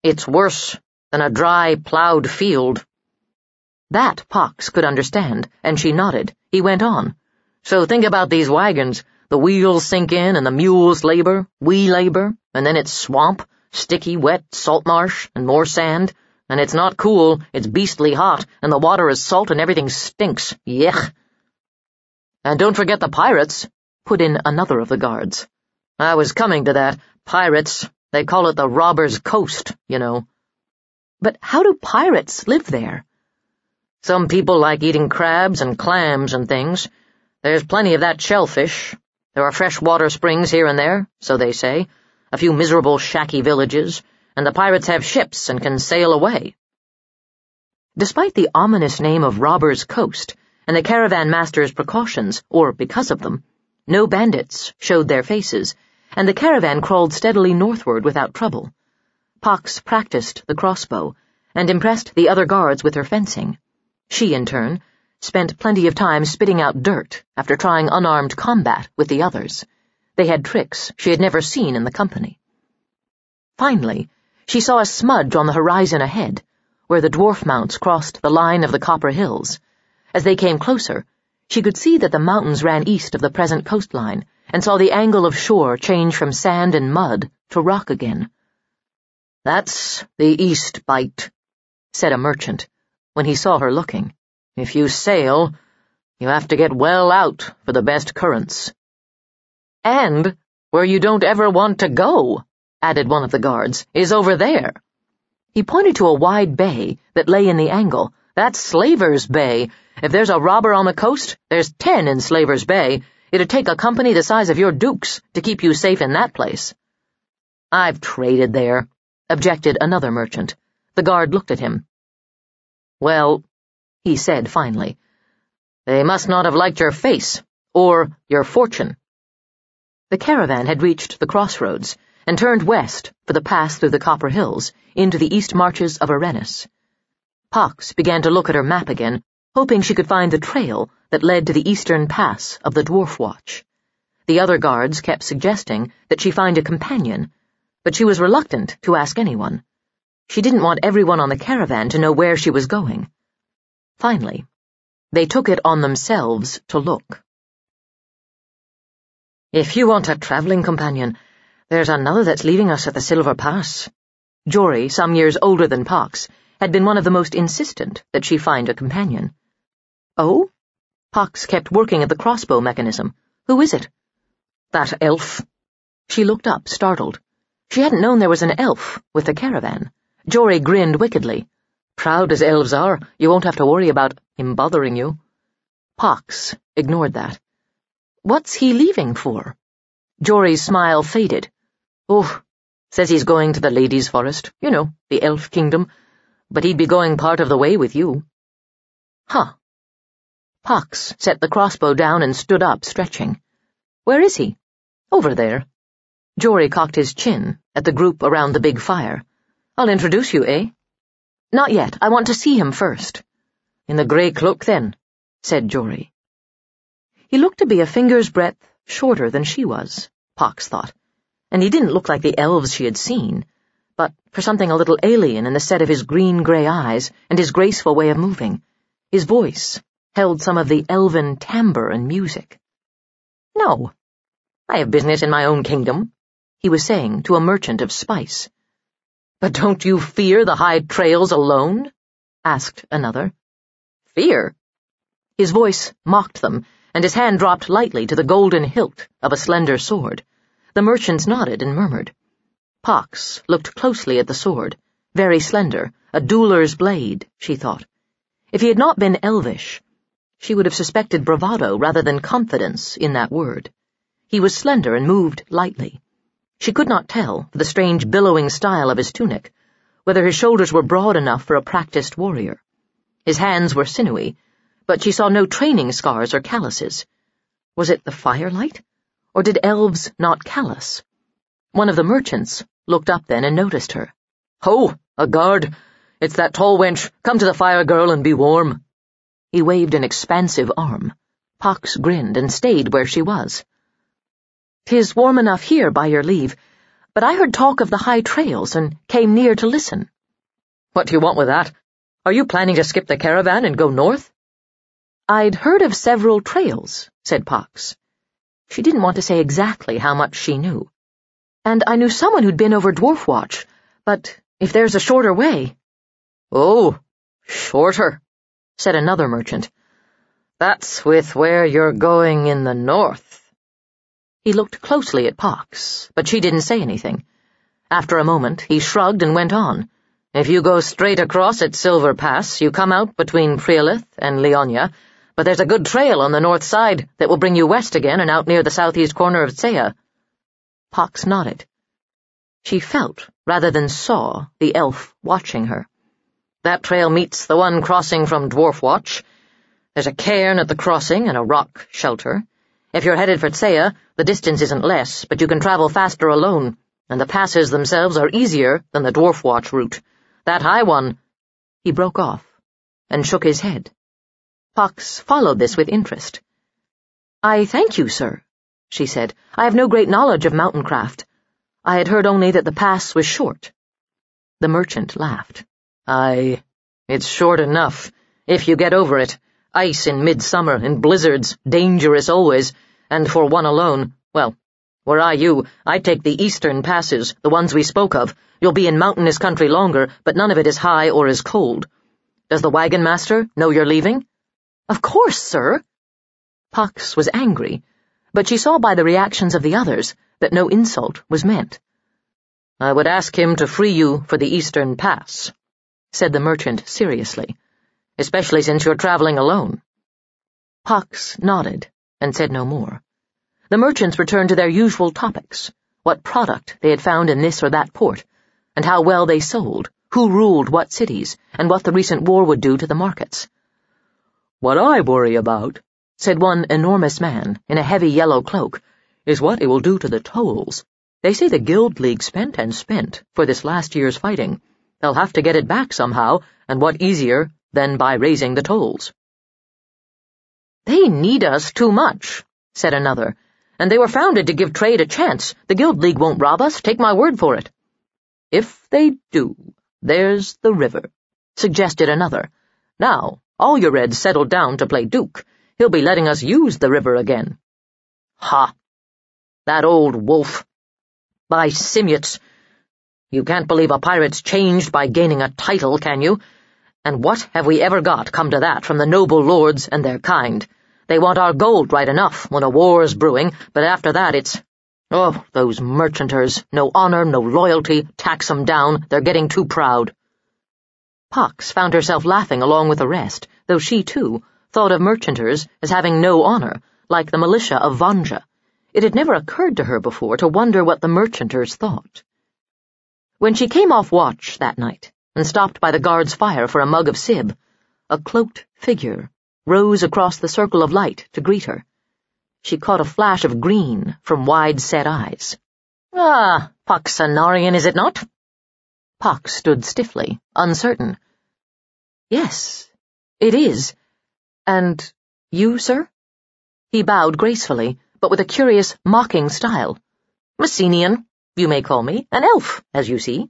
It's worse than a dry, plowed field. That Pox could understand, and she nodded. He went on. So think about these wagons. The wheels sink in, and the mules labor, we labor, and then it's swamp, sticky, wet, salt marsh, and more sand, and it's not cool, it's beastly hot, and the water is salt and everything stinks. Yuck. And don't forget the pirates, put in another of the guards. I was coming to that. Pirates, they call it the Robbers' Coast, you know. But how do pirates live there? Some people like eating crabs and clams and things. There's plenty of that shellfish. There are freshwater springs here and there, so they say, a few miserable shacky villages, and the pirates have ships and can sail away. Despite the ominous name of Robbers' Coast and the caravan master's precautions, or because of them, no bandits showed their faces, and the caravan crawled steadily northward without trouble. Pox practiced the crossbow and impressed the other guards with her fencing. She, in turn, spent plenty of time spitting out dirt after trying unarmed combat with the others. They had tricks she had never seen in the company. Finally, she saw a smudge on the horizon ahead, where the dwarf mounts crossed the line of the Copper Hills. As they came closer, she could see that the mountains ran east of the present coastline, and saw the angle of shore change from sand and mud to rock again. "That's the East Bight," said a merchant, when he saw her looking. "If you sail, you have to get well out for the best currents." "And where you don't ever want to go," added one of the guards, "is over there." He pointed to a wide bay that lay in the angle. "That's Slaver's Bay. If there's a robber on the coast, there's ten in Slaver's Bay. It'd take a company the size of your dukes to keep you safe in that place." "I've traded there," objected another merchant. The guard looked at him. "Well," he said finally, "they must not have liked your face, or your fortune." The caravan had reached the crossroads, and turned west for the pass through the Copper Hills, into the east marches of Arenis. Pox began to look at her map again, hoping she could find the trail that led to the eastern pass of the Dwarf Watch. The other guards kept suggesting that she find a companion, but she was reluctant to ask anyone. She didn't want everyone on the caravan to know where she was going. Finally, they took it on themselves to look. "If you want a traveling companion, there's another that's leaving us at the Silver Pass." Jory, some years older than Pox, had been one of the most insistent that she find a companion. "Oh?" Pox kept working at the crossbow mechanism. "Who is it?" "That elf." She looked up, startled. She hadn't known there was an elf with the caravan. Jory grinned wickedly. "Proud as elves are, you won't have to worry about him bothering you." Pox ignored that. "What's he leaving for?" Jory's smile faded. "Oh, says he's going to the Ladies' Forest, you know, the elf kingdom, but he'd be going part of the way with you." "Huh." Pox set the crossbow down and stood up, stretching. "Where is he?" "Over there." Jory cocked his chin at the group around the big fire. "I'll introduce you, eh?" "Not yet. I want to see him first." "In the grey cloak, then," said Jory. He looked to be a finger's breadth shorter than she was, Pox thought, and he didn't look like the elves she had seen, but for something a little alien in the set of his green-grey eyes and his graceful way of moving. His voice held some of the elven timbre and music. "No, I have business in my own kingdom," he was saying to a merchant of spice. "But don't you fear the high trails alone?" asked another. "Fear?" His voice mocked them, and his hand dropped lightly to the golden hilt of a slender sword. The merchants nodded and murmured. Pox looked closely at the sword, very slender, a dueller's blade, she thought. If he had not been elvish, she would have suspected bravado rather than confidence in that word. He was slender and moved lightly. She could not tell, for the strange billowing style of his tunic, whether his shoulders were broad enough for a practiced warrior. His hands were sinewy, but she saw no training scars or calluses. Was it the firelight, or did elves not callous? One of the merchants looked up then and noticed her. "Ho, a guard! It's that tall wench. Come to the fire, girl, and be warm." He waved an expansive arm. Pox grinned and stayed where she was. "'Tis warm enough here, by your leave. but I heard talk of the high trails and came near to listen." "What do you want with that? Are you planning to skip the caravan and go north?" "I'd heard of several trails," said Pox. She didn't want to say exactly how much she knew. "And I knew someone who'd been over Dwarf Watch, but if there's a shorter way—" "Oh, shorter," said another merchant. "That's with where you're going in the north." He looked closely at Pox, but she didn't say anything. After a moment, he shrugged and went on. "If you go straight across at Silver Pass, you come out between Prialith and Leonia, but there's a good trail on the north side that will bring you west again and out near the southeast corner of Tsea." Pox nodded. She felt, rather than saw, the elf watching her. "That trail meets the one crossing from Dwarf Watch. There's a cairn at the crossing and a rock shelter. If you're headed for Tsea, the distance isn't less, but you can travel faster alone, and the passes themselves are easier than the Dwarf Watch route. That high one—" He broke off and shook his head. Pox followed this with interest. "I thank you, sir," she said. "I have no great knowledge of mountain craft. I had heard only that the pass was short." The merchant laughed. "Aye, it's short enough, if you get over it. Ice in midsummer, in blizzards, dangerous always, and for one alone, well, were I you, I'd take the eastern passes, the ones we spoke of. You'll be in mountainous country longer, but none of it is high or as cold. Does the wagon master know you're leaving?" "Of course, sir." Pox was angry, but she saw by the reactions of the others that no insult was meant. "I would ask him to free you for the eastern pass," said the merchant seriously, "especially since you're traveling alone." Pox nodded and said no more. The merchants returned to their usual topics, what product they had found in this or that port, and how well they sold, who ruled what cities, and what the recent war would do to the markets. "What I worry about," said one enormous man in a heavy yellow cloak, "is what it will do to the tolls. They say the Guild League spent and spent for this last year's fighting. They'll have to get it back somehow, and what easier than by raising the tolls." "They need us too much," said another, "and they were founded to give trade a chance. The Guild League won't rob us, take my word for it." "If they do, there's the river," suggested another. "Now, all your Red's settled down to play Duke. He'll be letting us use the river again." "Ha! That old wolf! By Simiots! You can't believe a pirate's changed by gaining a title, can you? And what have we ever got, come to that, from the noble lords and their kind? They want our gold right enough when a war's brewing, but after that it's— Oh, those merchanters, no honor, no loyalty, tax 'em down, they're getting too proud." Pox found herself laughing along with the rest, though she, too, thought of merchanters as having no honor, like the militia of Vanja. It had never occurred to her before to wonder what the merchanters thought. When she came off watch that night and stopped by the guard's fire for a mug of sib, a cloaked figure rose across the circle of light to greet her. She caught a flash of green from wide-set eyes. "Ah, Poxanarian, is it not?" Pox stood stiffly, uncertain. "Yes, it is. And you, sir?" He bowed gracefully, but with a curious, mocking style. "Messenian, you may call me, an elf, as you see."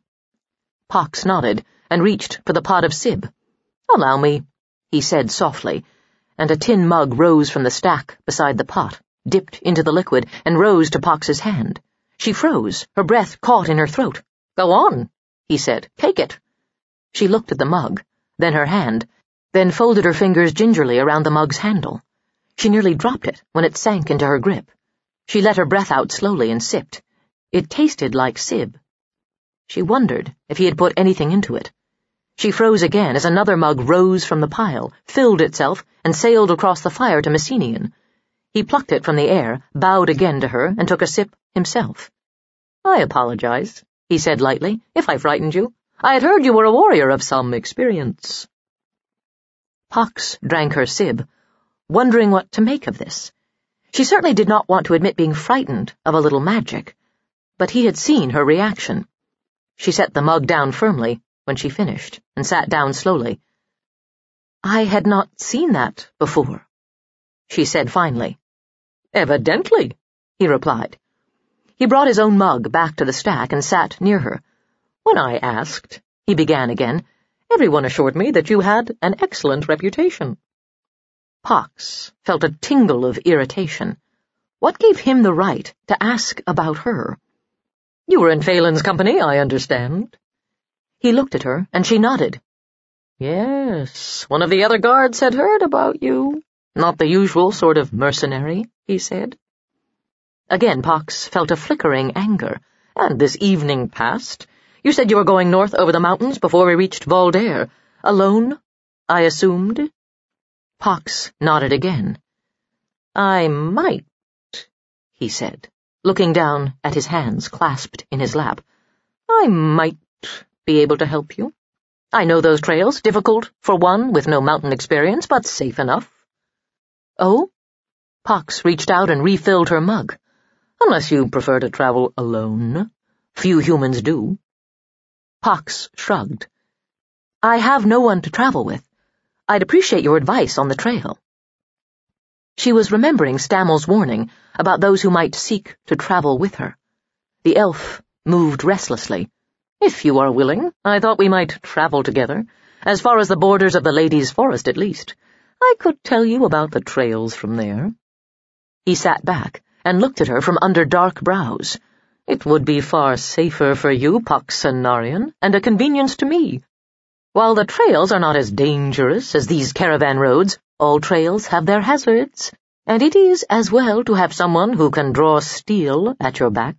Pox nodded and reached for the pot of sib. "Allow me," he said softly, and a tin mug rose from the stack beside the pot, dipped into the liquid, and rose to Pox's hand. She froze, her breath caught in her throat. "Go on," he said. "Take it." She looked at the mug, then her hand, then folded her fingers gingerly around the mug's handle. She nearly dropped it when it sank into her grip. She let her breath out slowly and sipped. It tasted like sib. She wondered if he had put anything into it. She froze again as another mug rose from the pile, filled itself, and sailed across the fire to Messenian. He plucked it from the air, bowed again to her, and took a sip himself. "I apologize," he said lightly, "if I frightened you. I had heard you were a warrior of some experience." Pox drank her sib, wondering what to make of this. She certainly did not want to admit being frightened of a little magic, but he had seen her reaction. She set the mug down firmly when she finished, and sat down slowly. "I had not seen that before," she said finally. "Evidently," he replied. He brought his own mug back to the stack and sat near her. "When I asked," he began again, "everyone assured me that you had an excellent reputation." Pox felt a tingle of irritation. What gave him the right to ask about her? "You were in Phelan's company, I understand." He looked at her, and she nodded. "Yes, one of the other guards had heard about you. Not the usual sort of mercenary," he said. Again Pox felt a flickering anger. "And this evening passed. You said you were going north over the mountains before we reached Voldaire. Alone, I assumed?" Pox nodded again. "I might," he said, looking down at his hands clasped in his lap. "I might be able to help you. I know those trails, difficult for one with no mountain experience, but safe enough." "Oh?" Pox reached out and refilled her mug. "Unless you prefer to travel alone. Few humans do." Pox shrugged. "I have no one to travel with. I'd appreciate your advice on the trail." She was remembering Stammel's warning about those who might seek to travel with her. The elf moved restlessly. "If you are willing, I thought we might travel together, as far as the borders of the Ladies' Forest at least. I could tell you about the trails from there." He sat back and looked at her from under dark brows. "It would be far safer for you, Poxenarian, and a convenience to me. While the trails are not as dangerous as these caravan roads, all trails have their hazards, and it is as well to have someone who can draw steel at your back."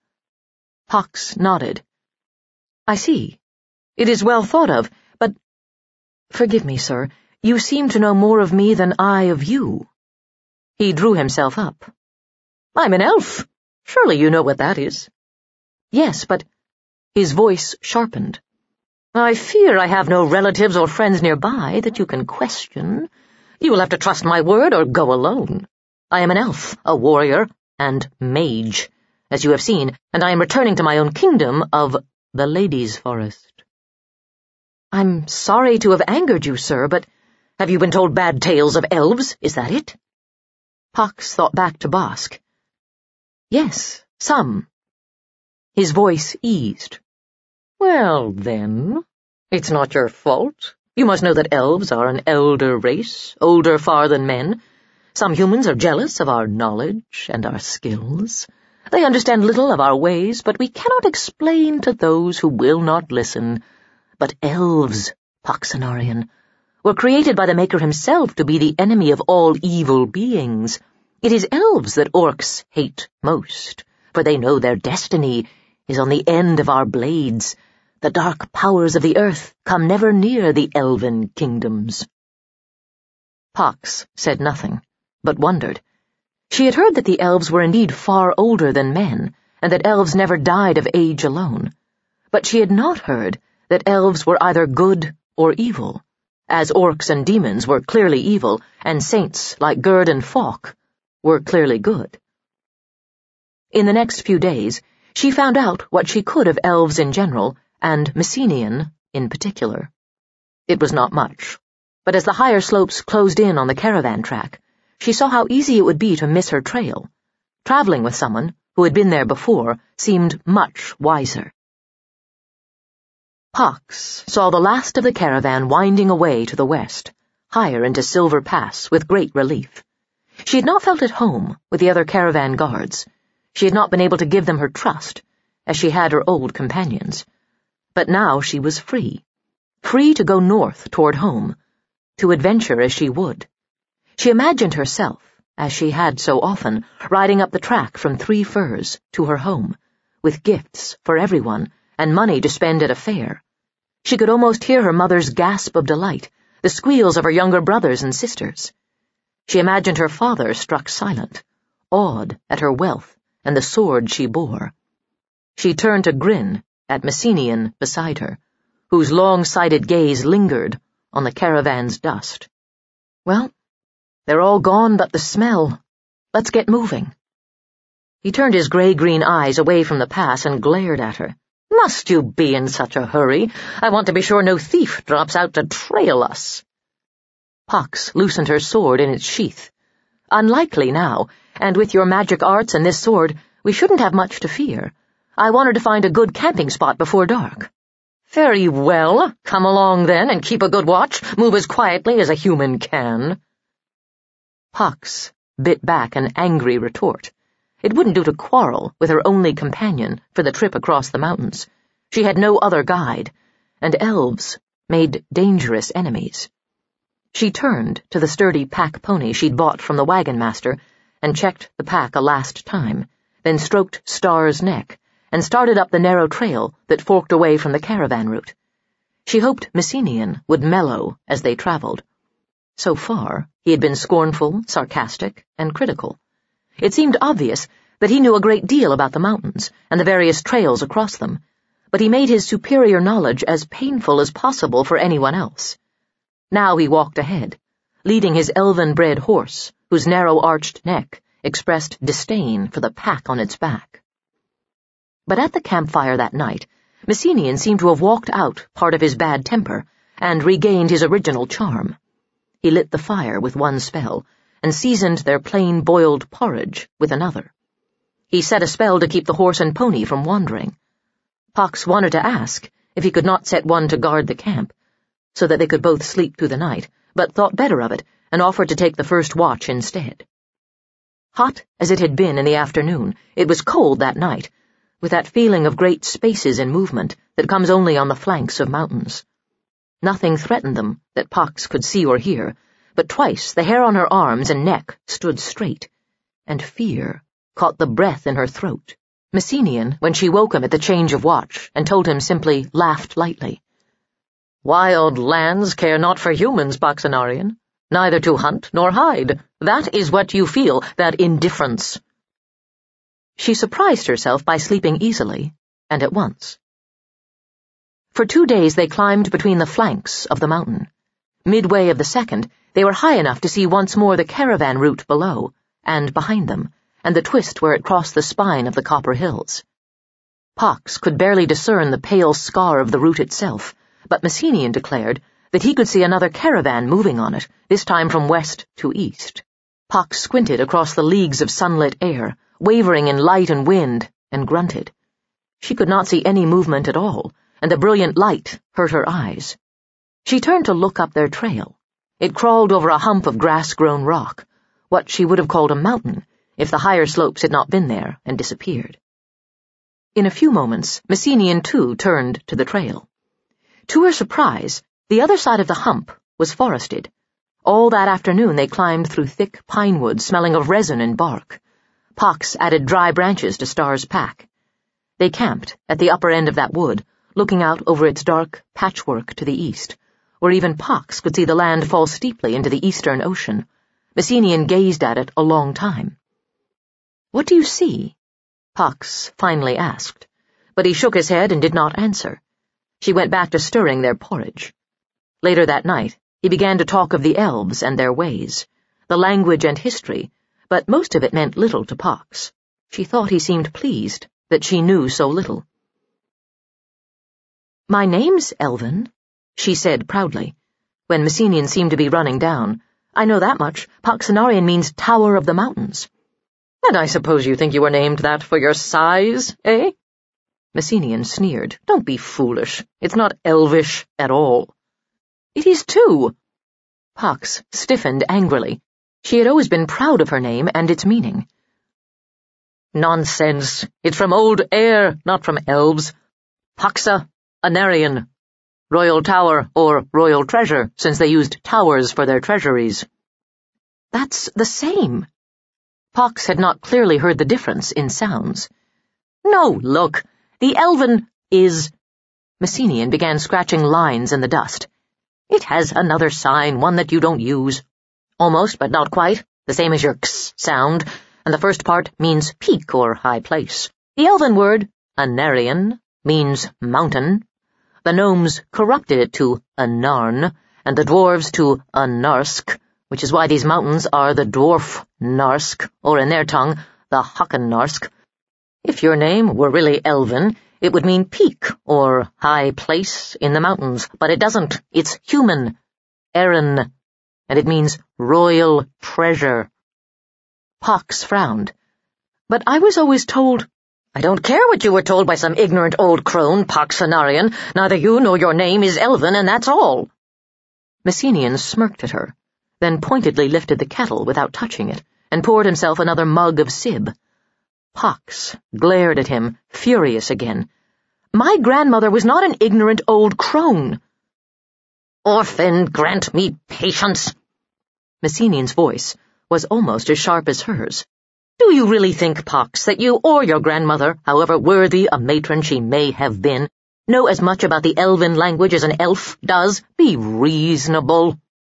Pox nodded. "I see. It is well thought of, but— Forgive me, sir, you seem to know more of me than I of you." He drew himself up. "I'm an elf. Surely you know what that is." "Yes, but—" His voice sharpened. "I fear I have no relatives or friends nearby that you can question. You will have to trust my word or go alone. I am an elf, a warrior, and mage, as you have seen, and I am returning to my own kingdom of the Ladies' Forest." "I'm sorry to have angered you, sir, but have you been told bad tales of elves? Is that it?" Pox thought back to Bossk. "Yes, some." His voice eased. "Well, then, it's not your fault. You must know that elves are an elder race, older far than men. Some humans are jealous of our knowledge and our skills. They understand little of our ways, but we cannot explain to those who will not listen. But elves, Poxenarian, were created by the Maker himself to be the enemy of all evil beings. It is elves that orcs hate most, for they know their destiny is on the end of our blades. The dark powers of the earth come never near the elven kingdoms." Pox said nothing, but wondered. She had heard that the elves were indeed far older than men, and that elves never died of age alone. But she had not heard that elves were either good or evil, as orcs and demons were clearly evil, and saints like Gerd and Falk were clearly good. In the next few days, she found out what she could of elves in general, and Messenian in particular. It was not much, but as the higher slopes closed in on the caravan track, she saw how easy it would be to miss her trail. Traveling with someone who had been there before seemed much wiser. Pox saw the last of the caravan winding away to the west, higher into Silver Pass with great relief. She had not felt at home with the other caravan guards. She had not been able to give them her trust, as she had her old companions. But now she was free, free to go north toward home, to adventure as she would. She imagined herself, as she had so often, riding up the track from Three Firs to her home, with gifts for everyone and money to spend at a fair. She could almost hear her mother's gasp of delight, the squeals of her younger brothers and sisters. She imagined her father struck silent, awed at her wealth and the sword she bore. She turned to grin at Messenian beside her, whose long-sighted gaze lingered on the caravan's dust. "Well, they're all gone but the smell. Let's get moving." He turned his gray-green eyes away from the pass and glared at her. "Must you be in such a hurry? I want to be sure no thief drops out to trail us." Pox loosened her sword in its sheath. "Unlikely now, and with your magic arts and this sword, We shouldn't have much to fear. I wanted to find a good camping spot before dark." "Very well. Come along then and keep a good watch. Move as quietly as a human can." Pox bit back an angry retort. It wouldn't do to quarrel with her only companion for the trip across the mountains. She had no other guide, and elves made dangerous enemies. She turned to the sturdy pack pony she'd bought from the wagon master and checked the pack a last time, then stroked Star's neck and started up the narrow trail that forked away from the caravan route. She hoped Messenian would mellow as they traveled. So far, he had been scornful, sarcastic, and critical. It seemed obvious that he knew a great deal about the mountains and the various trails across them, but he made his superior knowledge as painful as possible for anyone else. Now he walked ahead, leading his elven-bred horse, whose narrow-arched neck expressed disdain for the pack on its back. But at the campfire that night, Messenian seemed to have walked out part of his bad temper and regained his original charm. He lit the fire with one spell and seasoned their plain boiled porridge with another. He set a spell to keep the horse and pony from wandering. Pox wanted to ask if he could not set one to guard the camp, so that they could both sleep through the night, but thought better of it and offered to take the first watch instead. Hot as it had been in the afternoon, it was cold that night, with that feeling of great spaces in movement that comes only on the flanks of mountains. Nothing threatened them that Pox could see or hear, but twice the hair on her arms and neck stood straight, and fear caught the breath in her throat. Messenian, when she woke him at the change of watch and told him simply, laughed lightly. "Wild lands care not for humans, Poxenarian, neither to hunt nor hide. That is what you feel, that indifference." She surprised herself by sleeping easily, and at once. For two days they climbed between the flanks of the mountain. Midway of the second, they were high enough to see once more the caravan route below, and behind them, and the twist where it crossed the spine of the Copper Hills. Pox could barely discern the pale scar of the route itself, but Messenian declared that he could see another caravan moving on it, this time from west to east. Pox squinted across the leagues of sunlit air, wavering in light and wind, and grunted. She could not see any movement at all, and the brilliant light hurt her eyes. She turned to look up their trail. It crawled over a hump of grass-grown rock, what she would have called a mountain, if the higher slopes had not been there and disappeared. In a few moments, Messenian too turned to the trail. To her surprise, the other side of the hump was forested. All that afternoon they climbed through thick pine woods smelling of resin and bark. Pox added dry branches to Star's pack. They camped at the upper end of that wood, looking out over its dark patchwork to the east, where even Pox could see the land fall steeply into the eastern ocean. Messenian gazed at it a long time. "What do you see?" Pox finally asked, but he shook his head and did not answer. She went back to stirring their porridge. Later that night, he began to talk of the elves and their ways, the language and history, but most of it meant little to Pox. She thought he seemed pleased that she knew so little. "My name's Elven," she said proudly, when Messenian seemed to be running down. "I know that much. Poxenarian means Tower of the Mountains." "And I suppose you think you were named that for your size, eh?" Messenian sneered. "Don't be foolish. It's not elvish at all." "It is too." Pox stiffened angrily. She had always been proud of her name and its meaning. "Nonsense. It's from old air, not from elves. Poxa Anarian. Royal Tower, or Royal Treasure, since they used towers for their treasuries." "That's the same." Pox had not clearly heard the difference in sounds. "No, look. The Elven is—" Messenian began scratching lines in the dust. "It has another sign, one that you don't use. Almost, but not quite, the same as your x sound, and the first part means peak or high place. The Elven word, Anarian, means mountain. The gnomes corrupted it to Anarn, and the dwarves to Anarsk, which is why these mountains are the Dwarf Narsk, or in their tongue, the Hakken-Narsk. If your name were really Elven, it would mean peak, or high place in the mountains, but it doesn't. It's human, Erin, and it means royal treasure." Pox frowned. But I was always told— I don't care what you were told by some ignorant old crone, Pax Cenarion. Neither you nor your name is Elven, and that's all. Messenian smirked at her, then pointedly lifted the kettle without touching it, and poured himself another mug of sib. Pox glared at him, furious again. My grandmother was not an ignorant old crone. Orphan, grant me patience. Messenian's voice was almost as sharp as hers. Do you really think, Pox, that you or your grandmother, however worthy a matron she may have been, know as much about the elven language as an elf does? Be reasonable.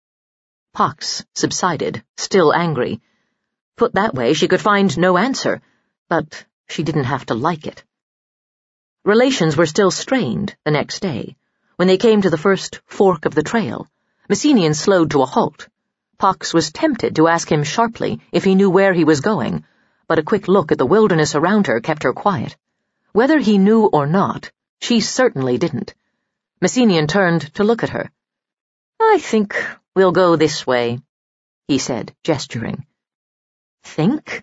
Pox subsided, still angry. Put that way, she could find no answer, but she didn't have to like it. Relations were still strained the next day. When they came to the first fork of the trail, Messenian slowed to a halt. Pox was tempted to ask him sharply if he knew where he was going, but a quick look at the wilderness around her kept her quiet. Whether he knew or not, she certainly didn't. Messenian turned to look at her. I think we'll go this way, he said, gesturing. Think?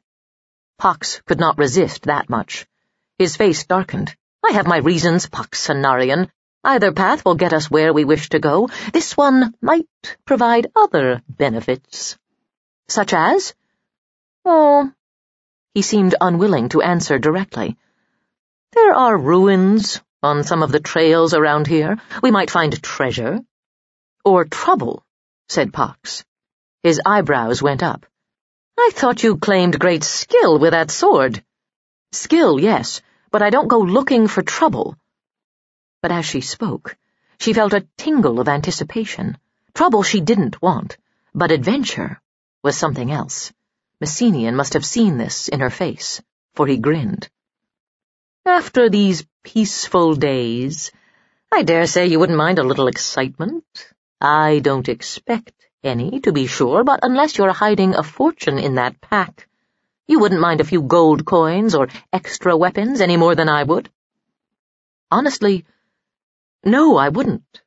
Pox could not resist that much. His face darkened. I have my reasons, Pax Cenarion. Either path will get us where we wish to go. This one might provide other benefits. Such as? Oh, he seemed unwilling to answer directly. There are ruins on some of the trails around here. We might find treasure. Or trouble, said Pox. His eyebrows went up. I thought you claimed great skill with that sword. Skill, yes, but I don't go looking for trouble. But as she spoke, she felt a tingle of anticipation. Trouble she didn't want, but adventure was something else. Messenian must have seen this in her face, for he grinned. After these peaceful days, I dare say you wouldn't mind a little excitement. I don't expect any, to be sure, but unless you're hiding a fortune in that pack, you wouldn't mind a few gold coins or extra weapons any more than I would. Honestly, no, I wouldn't.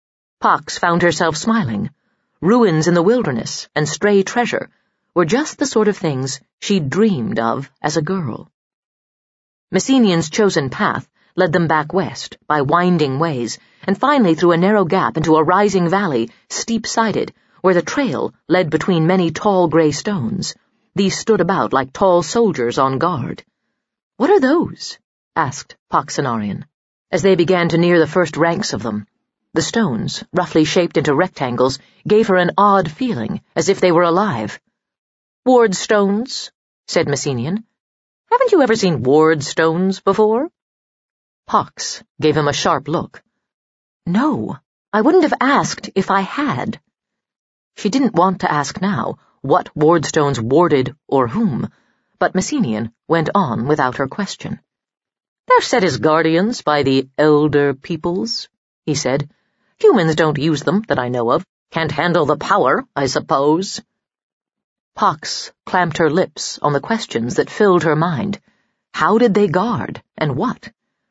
Pox found herself smiling. Ruins in the wilderness and stray treasure were just the sort of things she'd dreamed of as a girl. Messenian's chosen path led them back west by winding ways, and finally through a narrow gap into a rising valley, steep-sided, where the trail led between many tall gray stones. These stood about like tall soldiers on guard. What are those? Asked Pax Cenarion, as they began to near the first ranks of them. The stones, roughly shaped into rectangles, gave her an odd feeling, as if they were alive. Ward stones, said Messenian. Haven't you ever seen ward stones before? Pox gave him a sharp look. No, I wouldn't have asked if I had. She didn't want to ask now what wardstones warded or whom, but Messenian went on without her question. They're set as guardians by the elder peoples, he said. Humans don't use them, that I know of. Can't handle the power, I suppose. Pox clamped her lips on the questions that filled her mind. How did they guard, and what?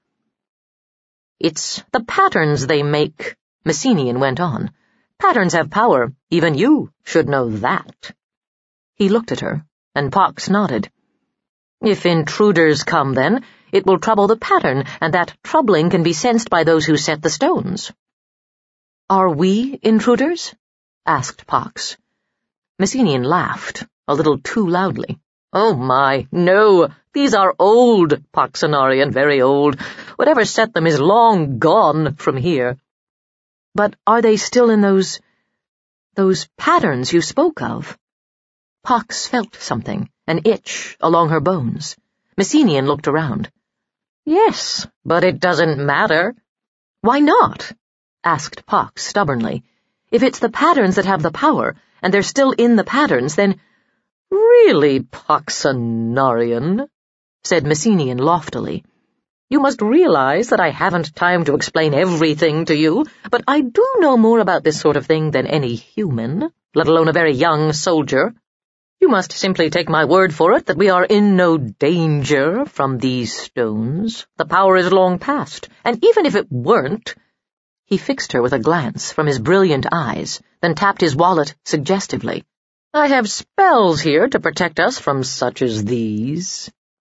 It's the patterns they make, Messenian went on. Patterns have power, even you should know that. He looked at her, and Pox nodded. If intruders come, then, it will trouble the pattern, and that troubling can be sensed by those who set the stones. Are we intruders? Asked Pox. Messenian laughed, a little too loudly. Oh my, no, these are old, Pax Cenarion, very old. Whatever set them is long gone from here. But are they still in those, those patterns you spoke of? Pox felt something, an itch along her bones. Messenian looked around. Yes, but it doesn't matter. Why not? Asked Pox stubbornly. If it's the patterns that have the power, and they're still in the patterns, then— Really, Pax Cenarion, said Messenian loftily. You must realize that I haven't time to explain everything to you, but I do know more about this sort of thing than any human, let alone a very young soldier. You must simply take my word for it that we are in no danger from these stones. The power is long past, and even if it weren't— He fixed her with a glance from his brilliant eyes, then tapped his wallet suggestively. I have spells here to protect us from such as these.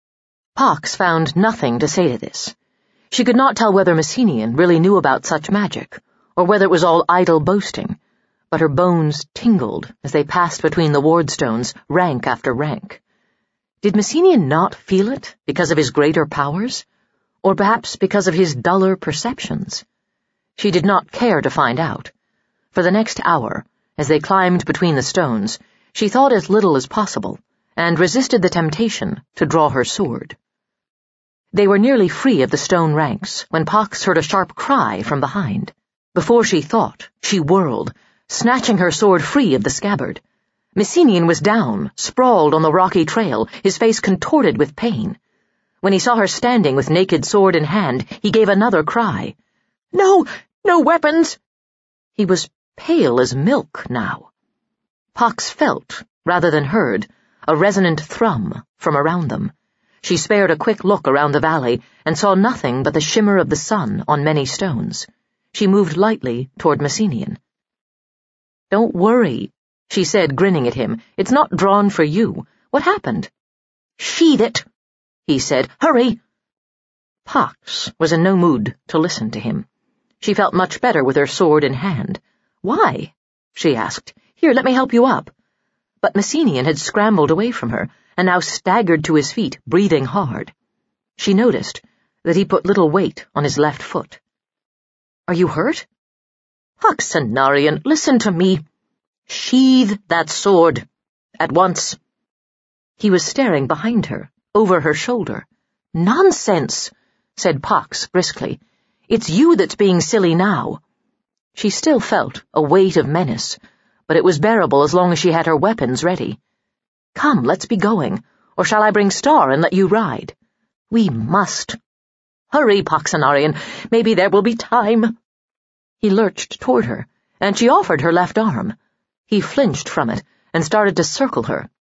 Pox found nothing to say to this. She could not tell whether Messenian really knew about such magic, or whether it was all idle boasting, but her bones tingled as they passed between the wardstones, rank after rank. Did Messenian not feel it because of his greater powers, or perhaps because of his duller perceptions? She did not care to find out. For the next hour, as they climbed between the stones, she thought as little as possible, and resisted the temptation to draw her sword. They were nearly free of the stone ranks when Pox heard a sharp cry from behind. Before she thought, she whirled, snatching her sword free of the scabbard. Messenian was down, sprawled on the rocky trail, his face contorted with pain. When he saw her standing with naked sword in hand, he gave another cry. "No, no weapons!" He was pale as milk now. Pox felt, rather than heard, a resonant thrum from around them. She spared a quick look around the valley and saw nothing but the shimmer of the sun on many stones. She moved lightly toward Messenian. "Don't worry," she said, grinning at him. "It's not drawn for you. What happened?" "Sheathe it," he said. "Hurry!" Pox was in no mood to listen to him. She felt much better with her sword in hand. "Why?" she asked. "Here, let me help you up." But Messenian had scrambled away from her, and now staggered to his feet, breathing hard. She noticed that he put little weight on his left foot. "Are you hurt?" "Poxenarian, listen to me. Sheathe that sword. At once." He was staring behind her, over her shoulder. "Nonsense," said Pox briskly. "It's you that's being silly now." She still felt a weight of menace, but it was bearable as long as she had her weapons ready. "Come, let's be going, or shall I bring Star and let you ride?" "We must." "Hurry, Poxenarian, maybe there will be time." He lurched toward her, and she offered her left arm. He flinched from it and started to circle her,